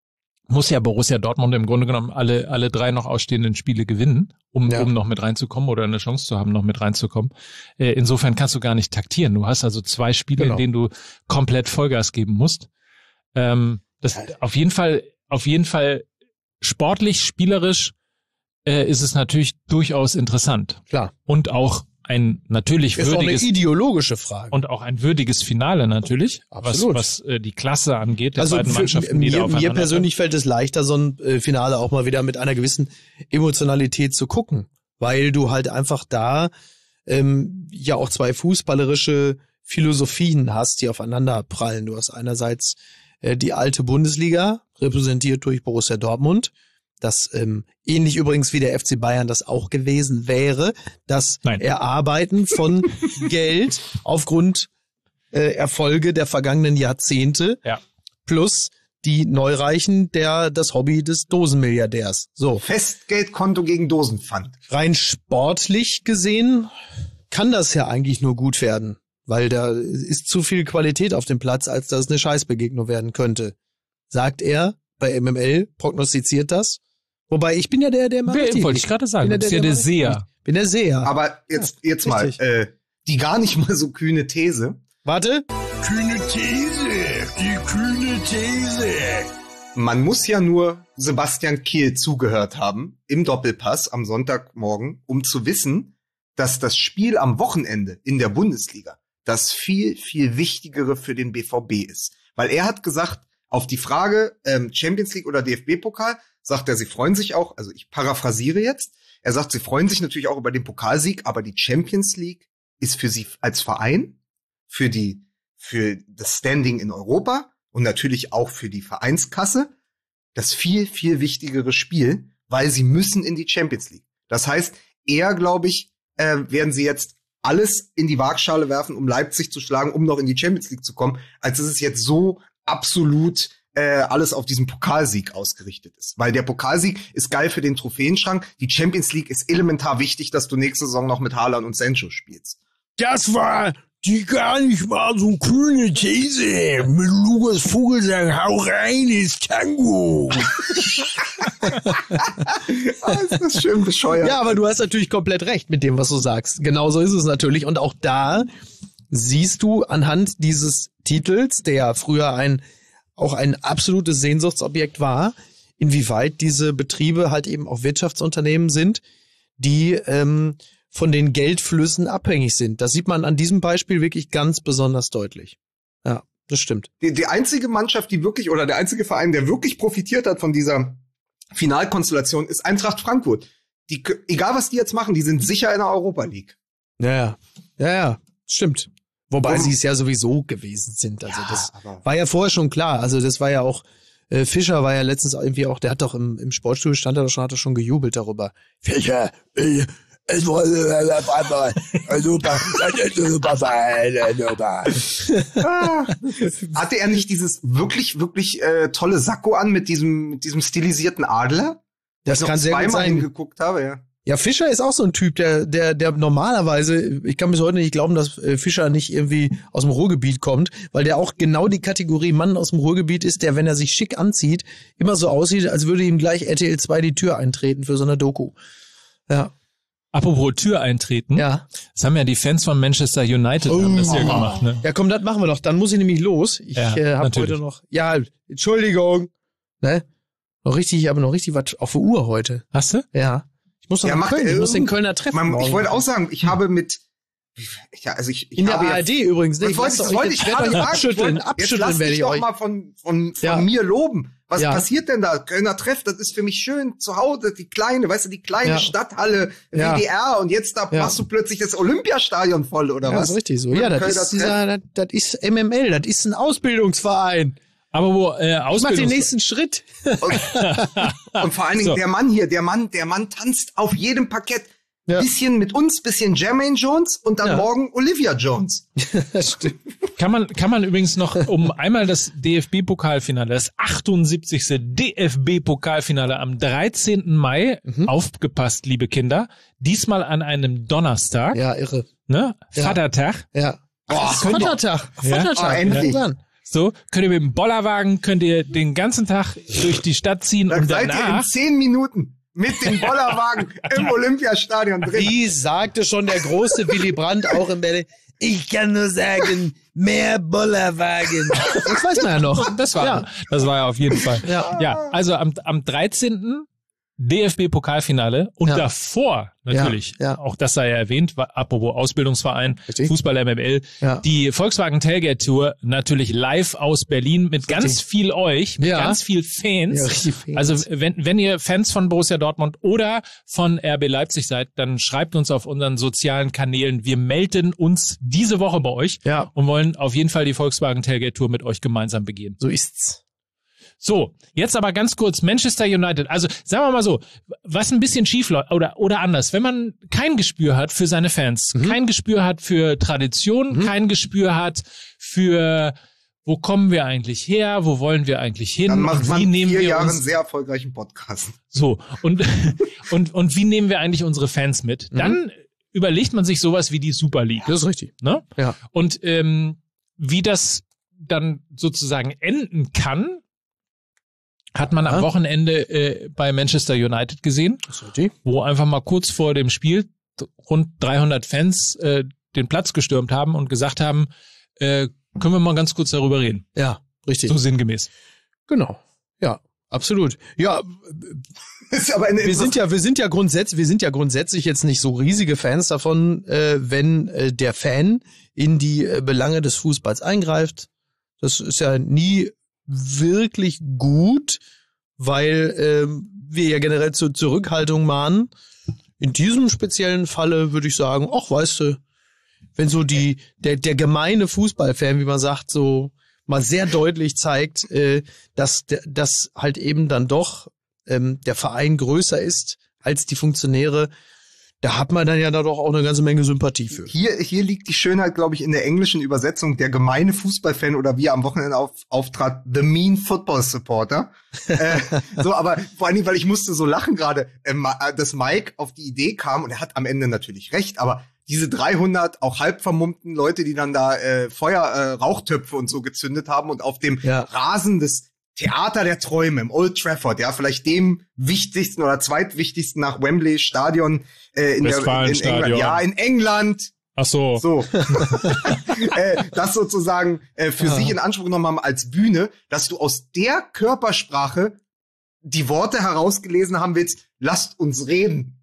muss ja Borussia Dortmund im Grunde genommen alle alle drei noch ausstehenden Spiele gewinnen, um Ja. um noch mit reinzukommen oder eine Chance zu haben, noch mit reinzukommen. Äh, insofern kannst du gar nicht taktieren. Du hast also zwei Spiele, Genau. in denen du komplett Vollgas geben musst. Ähm, das auf jeden Fall, auf jeden Fall sportlich, spielerisch äh, ist es natürlich durchaus interessant Klar. und auch ein natürlich Ist auch eine würdiges ideologische Frage. und auch ein würdiges Finale natürlich, Absolut. was was äh, die Klasse angeht der Also beiden für, Mannschaften, die da mir, aufeinander mir persönlich fällt es leichter, so ein äh, Finale auch mal wieder mit einer gewissen Emotionalität zu gucken, weil du halt einfach da ähm, ja auch zwei fußballerische Philosophien hast, die aufeinander prallen. Du hast einerseits äh, die alte Bundesliga, repräsentiert durch Borussia Dortmund, das ähm, ähnlich übrigens wie der F C Bayern das auch gewesen wäre, das Nein. Erarbeiten von Geld aufgrund äh, Erfolge der vergangenen Jahrzehnte Ja. plus die Neureichen, der das Hobby des Dosenmilliardärs. So, Festgeldkonto gegen Dosenpfand. rein sportlich gesehen kann das ja eigentlich nur gut werden, weil da ist zu viel Qualität auf dem Platz, als dass es eine Scheißbegegnung werden könnte. Sagt er, bei M M L prognostiziert das. Wobei, ich bin ja der, der mal Wer, richtig wollte ich liegt. gerade sagen, Bin du bist ja der mal Seher. richtig liegt. Bin der Seher. Aber jetzt, jetzt mal, richtig. äh, die gar nicht mal so kühne These. Warte. Kühne These, die kühne These. Man muss ja nur Sebastian Kehl zugehört haben im Doppelpass am Sonntagmorgen, um zu wissen, dass das Spiel am Wochenende in der Bundesliga das viel, viel Wichtigere für den B V B ist. Weil er hat gesagt, auf die Frage ähm, Champions League oder D F B-Pokal, sagt er, sie freuen sich auch, also ich paraphrasiere jetzt, er sagt, sie freuen sich natürlich auch über den Pokalsieg, aber die Champions League ist für sie als Verein, für die, für das Standing in Europa und natürlich auch für die Vereinskasse das viel, viel wichtigere Spiel, weil sie müssen in die Champions League. Das heißt, eher, glaube ich, äh, werden sie jetzt alles in die Waagschale werfen, um Leipzig zu schlagen, um noch in die Champions League zu kommen, als dass es jetzt so absolut äh, alles auf diesen Pokalsieg ausgerichtet ist. Weil der Pokalsieg ist geil für den Trophäenschrank. Die Champions League ist elementar wichtig, dass du nächste Saison noch mit Haaland und Sancho spielst. Das war die gar nicht mal so kühne These. Mit Lukas Vogelsang, hau rein, ist Tango. Ah, ist das schön bescheuert. Ja, aber du hast natürlich komplett recht mit dem, was du sagst. Genauso ist es natürlich. Und auch da siehst du anhand dieses Titels, der früher ein auch ein absolutes Sehnsuchtsobjekt war, inwieweit diese Betriebe halt eben auch Wirtschaftsunternehmen sind, die ähm, von den Geldflüssen abhängig sind. Das sieht man an diesem Beispiel wirklich ganz besonders deutlich. Ja, das stimmt. Die, die einzige Mannschaft, die wirklich, oder der einzige Verein, der wirklich profitiert hat von dieser Finalkonstellation, ist Eintracht Frankfurt. Die, egal was die jetzt machen, die sind sicher in der Europa League. Ja, ja, ja, ja, stimmt. Wobei Warum? sie es ja sowieso gewesen sind. Also Ja, das aber- war ja vorher schon klar. Also das war ja auch, äh, Fischer war ja letztens irgendwie auch, der hat doch im, im Sportstudio stand er doch schon, hat er schon gejubelt darüber. Fischer, äh, es war super, super, super. Ah, hatte er nicht dieses wirklich, wirklich äh, tolle Sakko an mit diesem, mit diesem stilisierten Adler? Das Ich kann noch sehr gut zweimal sein. hingeguckt habe, ja. Ja, Fischer ist auch so ein Typ, der, der, der normalerweise, ich kann bis heute nicht glauben, dass äh, Fischer nicht irgendwie aus dem Ruhrgebiet kommt, weil der auch genau die Kategorie Mann aus dem Ruhrgebiet ist, der, wenn er sich schick anzieht, immer so aussieht, als würde ihm gleich R T L zwei die Tür eintreten für so eine Doku. Ja, Apropos Tür eintreten. ja. Das haben ja die Fans von Manchester United haben das ja gemacht, ne? Ja, komm, das machen wir doch. Dann muss ich nämlich los. Ich Ja, äh, habe natürlich. heute noch, ja, Entschuldigung, ne? Noch richtig, ich habe noch richtig was auf der Uhr heute. Hast du? Ja. Ich muss noch Ja, nach macht Köln, ich er muss den irgend- Kölner treffen. Man, morgen. ich wollte auch sagen, ich habe mit, ja, also ich, ich In der habe A R D ja, übrigens, ne? Das Ich wollte, lass das euch- wollte ich ich werd gerade euch sagen. abschütteln, Ich wollte- Jetzt abschütteln lass werde dich ich doch euch. mal von, von, von Ja. mir loben. Was Ja. passiert denn da? Kölner Treff, das ist für mich schön. Zu Hause, die kleine, weißt du, die kleine Ja. Stadthalle, Ja. W D R, und jetzt da Ja. machst du plötzlich das Olympiastadion voll, oder Ja, was? das ist richtig so. Mit Ja, dem das Kölner ist dieser, das, das ist M M L, das ist ein Ausbildungsverein. Aber wo äh, Ich mach den Ausbildungs nächsten Schritt. Und vor allen Dingen So. der Mann hier, der Mann, der Mann tanzt auf jedem Parkett. Ja. Bisschen mit uns, bisschen Jermaine Jones und dann Ja. morgen Olivia Jones. Das stimmt. kann man kann man übrigens noch um einmal das D F B-Pokalfinale, das achtundsiebzigste D F B-Pokalfinale am dreizehnten Mai, Mhm. aufgepasst, liebe Kinder, diesmal an einem Donnerstag, Ja, irre. ne? Ja. Vatertag. Ja. Boah, Vatertag. Ja? Vatertag. Ah, endlich. Ja. So, könnt ihr mit dem Bollerwagen, könnt ihr den ganzen Tag durch die Stadt ziehen Dann und seid danach... ihr in zehn Minuten mit dem Bollerwagen im Olympiastadion drin. Wie sagte schon der große Willy Brandt auch in Berlin, ich kann nur sagen, mehr Bollerwagen. Das weiß man ja noch. Das war, ja. das war ja auf jeden Fall. Ja. Ja, also am, am dreizehnten D F B-Pokalfinale und Ja. davor natürlich, Ja, ja. auch das sei ja erwähnt, war, apropos Ausbildungsverein, Richtig. Fußball M M L, Ja. die Volkswagen Tailgate Tour natürlich live aus Berlin mit ganz viel euch, mit Ja. ganz viel Fans. Ja, richtig Fans. Also wenn, wenn ihr Fans von Borussia Dortmund oder von R B Leipzig seid, dann schreibt uns auf unseren sozialen Kanälen. Wir melden uns diese Woche bei euch Ja. und wollen auf jeden Fall die Volkswagen Tailgate Tour mit euch gemeinsam begehen. So ist's. So, jetzt aber ganz kurz Manchester United. Also sagen wir mal so, was ein bisschen schief läuft oder oder anders, wenn man kein Gespür hat für seine Fans, Mhm. kein Gespür hat für Tradition, Mhm. kein Gespür hat für wo kommen wir eigentlich her, wo wollen wir eigentlich hin, Dann macht und wie man nehmen vier wir Jahre einen uns sehr erfolgreichen Podcast. so und und und wie nehmen wir eigentlich unsere Fans mit? Mhm. Dann überlegt man sich sowas wie die Super League, Das ist richtig. ne? Ja. Und ähm, wie das dann sozusagen enden kann, hat man Ja. am Wochenende äh, bei Manchester United gesehen, Das ist richtig. wo einfach mal kurz vor dem Spiel rund dreihundert Fans äh, den Platz gestürmt haben und gesagt haben, äh, können wir mal ganz kurz darüber reden. Ja, richtig. So sinngemäß. Genau. Ja, absolut. Ja, Ist aber eine wir sind ja, wir sind ja grundsätzlich, wir sind ja grundsätzlich jetzt nicht so riesige Fans davon, äh, wenn äh, der Fan in die äh, Belange des Fußballs eingreift. Das ist ja nie wirklich gut, weil ähm, wir ja generell zur Zurückhaltung mahnen. In diesem speziellen Falle würde ich sagen, ach, weißt du, wenn so die der der gemeine Fußballfan, wie man sagt, so mal sehr deutlich zeigt, äh, dass der- dass halt eben dann doch ähm, der Verein größer ist als die Funktionäre, da hat man dann ja da doch auch eine ganze Menge Sympathie für. Hier, hier liegt die Schönheit, glaube ich, in der englischen Übersetzung. Der gemeine Fußballfan oder wie er am Wochenende auf, auftrat, the mean football supporter. äh, so, aber vor allen Dingen, weil ich musste so lachen gerade, äh, Ma- äh, dass Mike auf die Idee kam und er hat am Ende natürlich recht, aber diese dreihundert auch halb vermummten Leute, die dann da äh, Feuer, äh, Rauchtöpfe und so gezündet haben und auf dem Ja. Rasen des Theater der Träume im Old Trafford, ja, vielleicht dem wichtigsten oder zweitwichtigsten nach Wembley Stadion äh, in, der, in, in Westfalenstadion. England. Ja, in England. Ach so. So. äh, das sozusagen äh, für Ja. sich in Anspruch genommen haben als Bühne, dass du aus der Körpersprache die Worte herausgelesen haben willst, lasst uns reden.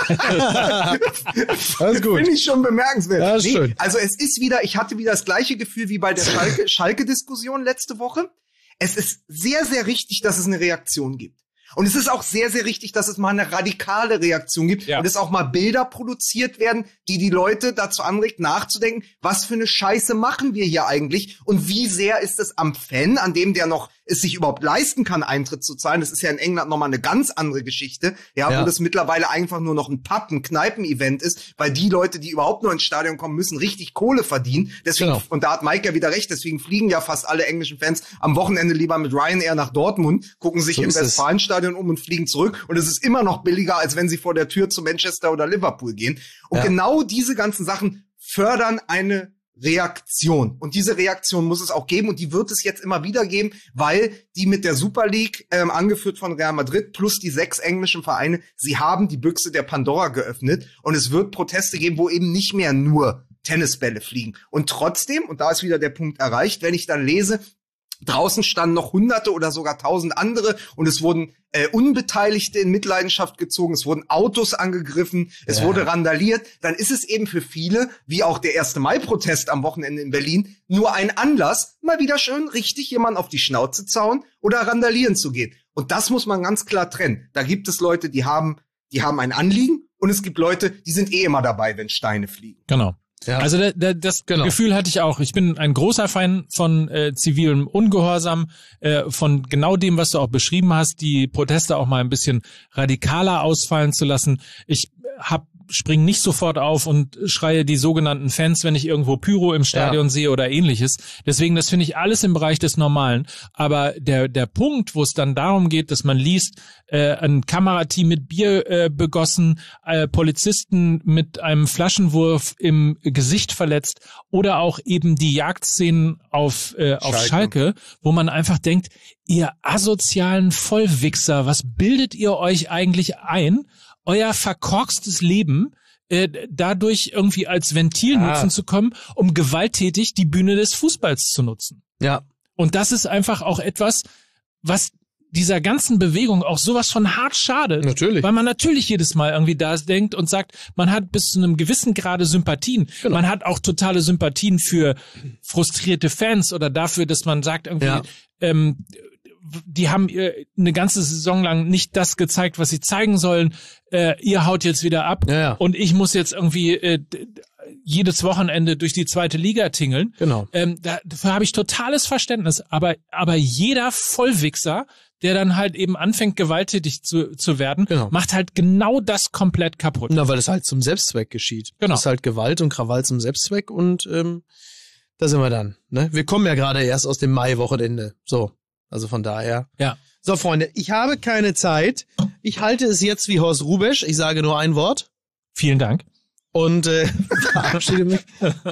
Alles gut. Finde ich schon bemerkenswert. Ja, ist schön. Also es ist wieder, ich hatte wieder das gleiche Gefühl wie bei der Schalke, Schalke-Diskussion letzte Woche. Es ist sehr, sehr richtig, dass es eine Reaktion gibt. Und es ist auch sehr, sehr richtig, dass es mal eine radikale Reaktion gibt Ja. und es auch mal Bilder produziert werden, die die Leute dazu anregt, nachzudenken, was für eine Scheiße machen wir hier eigentlich und wie sehr ist es am Fan, an dem der noch es sich überhaupt leisten kann, Eintritt zu zahlen. Das ist ja in England nochmal eine ganz andere Geschichte, ja, Ja. wo das mittlerweile einfach nur noch ein Pub, ein Kneipen-Event ist, weil die Leute, die überhaupt nur ins Stadion kommen, müssen richtig Kohle verdienen. Deswegen, Genau. und da hat Mike ja wieder recht, deswegen fliegen ja fast alle englischen Fans am Wochenende lieber mit Ryanair nach Dortmund, gucken sich So im ist es. Westfalenstadion um und fliegen zurück. Und es ist immer noch billiger, als wenn sie vor der Tür zu Manchester oder Liverpool gehen. Und Ja. genau diese ganzen Sachen fördern eine Reaktion. Und diese Reaktion muss es auch geben und die wird es jetzt immer wieder geben, weil die mit der Super League, ähm, angeführt von Real Madrid, plus die sechs englischen Vereine, sie haben die Büchse der Pandora geöffnet und es wird Proteste geben, wo eben nicht mehr nur Tennisbälle fliegen. Und trotzdem, und da ist wieder der Punkt erreicht, wenn ich dann lese, draußen standen noch Hunderte oder sogar tausend andere und es wurden äh, Unbeteiligte in Mitleidenschaft gezogen, es wurden Autos angegriffen, es Ja. wurde randaliert, dann ist es eben für viele, wie auch der erste Mai-Protest am Wochenende in Berlin, nur ein Anlass, mal wieder schön richtig jemand auf die Schnauze zauen oder randalieren zu gehen. Und das muss man ganz klar trennen. Da gibt es Leute, die haben, die haben ein Anliegen und es gibt Leute, die sind eh immer dabei, wenn Steine fliegen. Genau. Ja. Also da, da, das Genau. Gefühl hatte ich auch. Ich bin ein großer Fan von äh, zivilem Ungehorsam, äh, von genau dem, was du auch beschrieben hast, die Proteste auch mal ein bisschen radikaler ausfallen zu lassen. Ich habe springe nicht sofort auf und schreie die sogenannten Fans, wenn ich irgendwo Pyro im Stadion ja. sehe oder ähnliches. Deswegen, das finde ich alles im Bereich des Normalen. Aber der der Punkt, wo es dann darum geht, dass man liest, äh, ein Kamerateam mit Bier äh, begossen, äh, Polizisten mit einem Flaschenwurf im Gesicht verletzt oder auch eben die Jagdszenen auf äh, auf Schalke. Schalke, wo man einfach denkt, ihr asozialen Vollwichser, was bildet ihr euch eigentlich ein, euer verkorkstes Leben äh, dadurch irgendwie als Ventil ah. nutzen zu können, um gewalttätig die Bühne des Fußballs zu nutzen. Ja. Und das ist einfach auch etwas, was dieser ganzen Bewegung auch sowas von hart schadet. Natürlich. Weil man natürlich jedes Mal irgendwie da denkt und sagt, man hat bis zu einem gewissen Grade Sympathien. Genau. Man hat auch totale Sympathien für frustrierte Fans oder dafür, dass man sagt irgendwie, ja. ähm, die haben eine ganze Saison lang nicht das gezeigt, was sie zeigen sollen. Äh, ihr haut jetzt wieder ab ja, ja. und ich muss jetzt irgendwie äh, jedes Wochenende durch die zweite Liga tingeln. Genau. Ähm, da, dafür habe ich totales Verständnis. Aber aber jeder Vollwichser, der dann halt eben anfängt, gewalttätig zu, zu werden, genau. macht halt genau das komplett kaputt. Na, weil es halt zum Selbstzweck geschieht. Genau. Das ist halt Gewalt und Krawall zum Selbstzweck und ähm, da sind wir dann. Ne? Wir kommen ja gerade erst aus dem Mai-Wochenende. So. Also von daher. Ja. So, Freunde, ich habe keine Zeit. Ich halte es jetzt wie Horst Rubesch. Ich sage nur ein Wort. Vielen Dank. Und äh, verabschiede mich.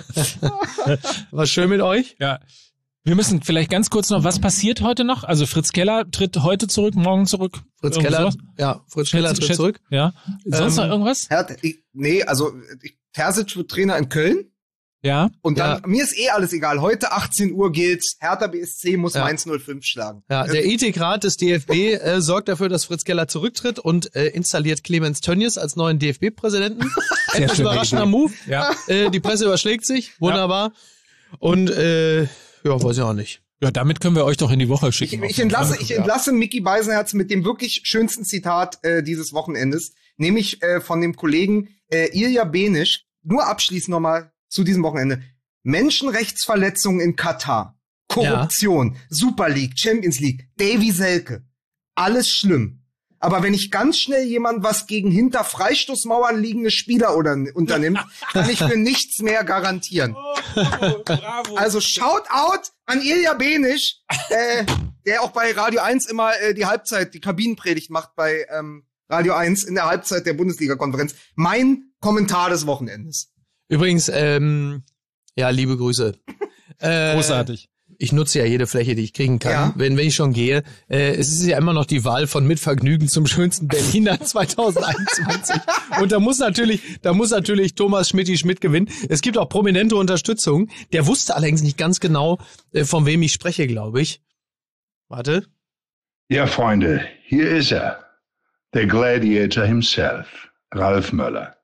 War schön mit euch. Ja. Wir müssen vielleicht ganz kurz noch, was passiert heute noch? Also Fritz Keller tritt heute zurück, morgen zurück. Fritz Keller, sowas? ja, Fritz Keller tritt Schätz, zurück. Ja. Sonst ähm, noch irgendwas? Herr, ich, nee, also Terzic wird Trainer in Köln. Ja. Und dann, ja. mir ist eh alles egal. Heute achtzehn Uhr geht's. Hertha B S C muss ja. Mainz null fünf schlagen. Ja, der Ethikrat des D F B äh, sorgt dafür, dass Fritz Keller zurücktritt und äh, installiert Clemens Tönnies als neuen D F B-Präsidenten. Etwas überraschender Move. Ja. Äh, die Presse überschlägt sich. Wunderbar. Ja. Und, äh, ja, weiß ich auch nicht. Ja, damit können wir euch doch in die Woche schicken. Ich, ich entlasse, ich entlasse Micky Beisenherz mit dem wirklich schönsten Zitat äh, dieses Wochenendes, nämlich äh, von dem Kollegen äh, Ilja Benisch. Nur abschließend nochmal zu diesem Wochenende. Menschenrechtsverletzungen in Katar, Korruption, ja. Super League, Champions League, Davy Selke. Alles schlimm. Aber wenn ich ganz schnell jemand was gegen hinter Freistoßmauern liegende Spieler oder, unternimmt, kann ich für nichts mehr garantieren. Oh, bravo, bravo. Also shout out an Ilja Benisch, äh, der auch bei Radio eins immer äh, die Halbzeit, die Kabinenpredigt macht bei ähm, Radio eins in der Halbzeit der Bundesliga-Konferenz. Mein Kommentar des Wochenendes. Übrigens, ähm, ja, liebe Grüße. Äh, Großartig. Ich nutze ja jede Fläche, die ich kriegen kann, ja. wenn, wenn ich schon gehe. Äh, es ist ja immer noch die Wahl von Mitvergnügen zum schönsten Berliner zwanzig einundzwanzig. Und da muss natürlich, da muss natürlich Thomas Schmitti-Schmidt gewinnen. Es gibt auch prominente Unterstützung. Der wusste allerdings nicht ganz genau, äh, von wem ich spreche, glaube ich. Warte. Ja, Freunde, hier ist er. Der Gladiator himself, Ralf Möller.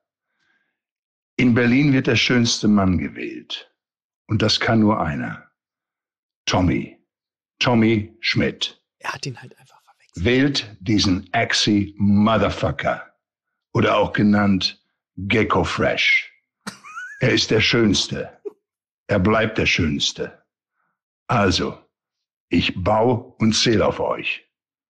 In Berlin wird der schönste Mann gewählt. Und das kann nur einer. Tommy. Tommy Schmidt. Er hat ihn halt einfach verwechselt. Wählt diesen Axie Motherfucker. Oder auch genannt Gecko Fresh. Er ist der Schönste. Er bleibt der Schönste. Also, ich bau und zähl auf euch.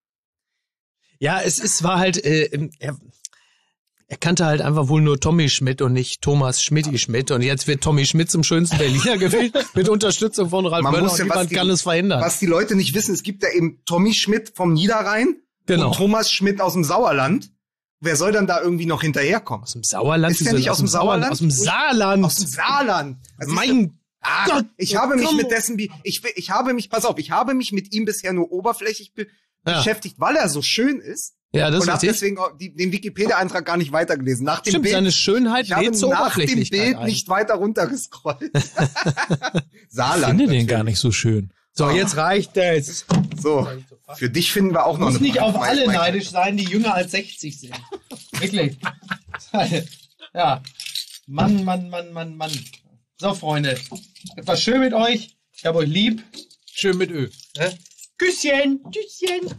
Ja, es ist, war halt, äh, er, er kannte halt einfach wohl nur Tommy Schmidt und nicht Thomas Schmitti-Schmidt. Und jetzt wird Tommy Schmidt zum schönsten Berliner gewählt mit Unterstützung von Ralf Man Möller muss ja, und niemand die, kann es verhindern. Was die Leute nicht wissen, es gibt ja eben Tommy Schmidt vom Niederrhein genau. und Thomas Schmidt aus dem Sauerland. Wer soll dann da irgendwie noch hinterherkommen? Aus dem Sauerland? Ist der nicht aus dem Sauerland? Aus dem Saarland. Aus dem Saarland. Also mein Ah, Gott, ich habe mich komm. mit dessen, ich, ich habe mich, pass auf, ich habe mich mit ihm bisher nur oberflächlich be Ja. beschäftigt, weil er so schön ist. Ja, das und ist habe richtig. deswegen auch die, den Wikipedia-Eintrag gar nicht weitergelesen. Nach dem Stimmt, Bild, seine Schönheit ich habe lädt zur nach dem Oberflächlichkeit Bild ein. nicht weiter runtergescrollt. Ich Saarland. finde den natürlich. gar nicht so schön. So, jetzt reicht es. So, für dich finden wir auch noch Muss eine nicht auf Frage. alle Mein- neidisch sein, die jünger als sechzig sind. Wirklich. Ja. Mann, Mann, Mann, Mann, Mann. So, Freunde. Es war schön mit euch. Ich hab euch lieb. Schön mit Ö. Ne? Küsschen. Tschüsschen.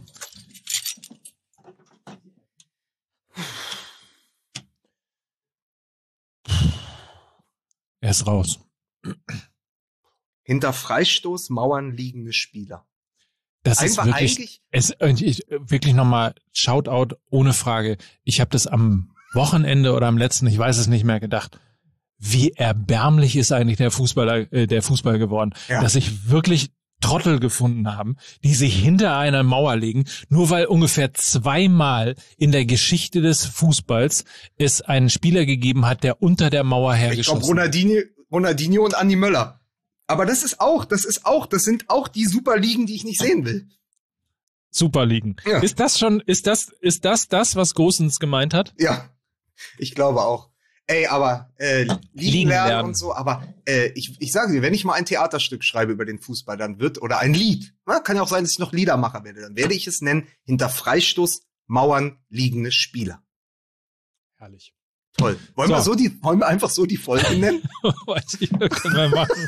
Er ist raus. Hinter Freistoßmauern liegende Spieler. Das Einfach ist wirklich, eigentlich- es, ich, wirklich nochmal Shoutout ohne Frage. Ich habe das am Wochenende oder am letzten, ich weiß es nicht mehr, gedacht, wie erbärmlich ist eigentlich der Fußballer, äh, der Fußball geworden, ja. dass sich wirklich Trottel gefunden haben, die sich hinter einer Mauer legen, nur weil ungefähr zweimal in der Geschichte des Fußballs es einen Spieler gegeben hat, der unter der Mauer hergeschossen hat. Ich glaube Ronaldinho, Ronaldinho und Andi Möller. Aber das ist auch, das ist auch, das sind auch die Superligen, die ich nicht sehen will. Superligen. Ja. Ist das schon, ist das, ist das das, was Gosens gemeint hat? Ja, ich glaube auch. Ey, aber äh, liegen, liegen lernen, lernen und so, aber äh, ich, ich sage dir, wenn ich mal ein Theaterstück schreibe über den Fußball, dann wird, oder ein Lied, na, kann ja auch sein, dass ich noch Liedermacher werde, dann werde ich es nennen, hinter Freistoß Mauern liegende Spieler. Herrlich. Toll. Wollen so. wir so die, wollen wir einfach so die Folge nennen? Weiß ich, das können wir machen.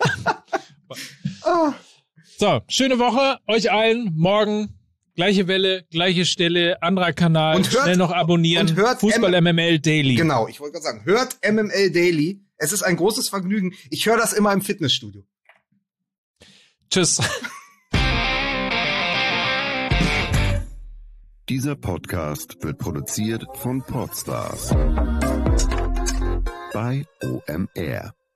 ah. So, schöne Woche euch allen. Morgen gleiche Welle, gleiche Stelle, anderer Kanal, und hört, schnell noch abonnieren. Und hört Fußball M M L Daily. Genau, ich wollte gerade sagen, hört M M L Daily. Es ist ein großes Vergnügen. Ich höre das immer im Fitnessstudio. Tschüss. Dieser Podcast wird produziert von Podstars bei O M R.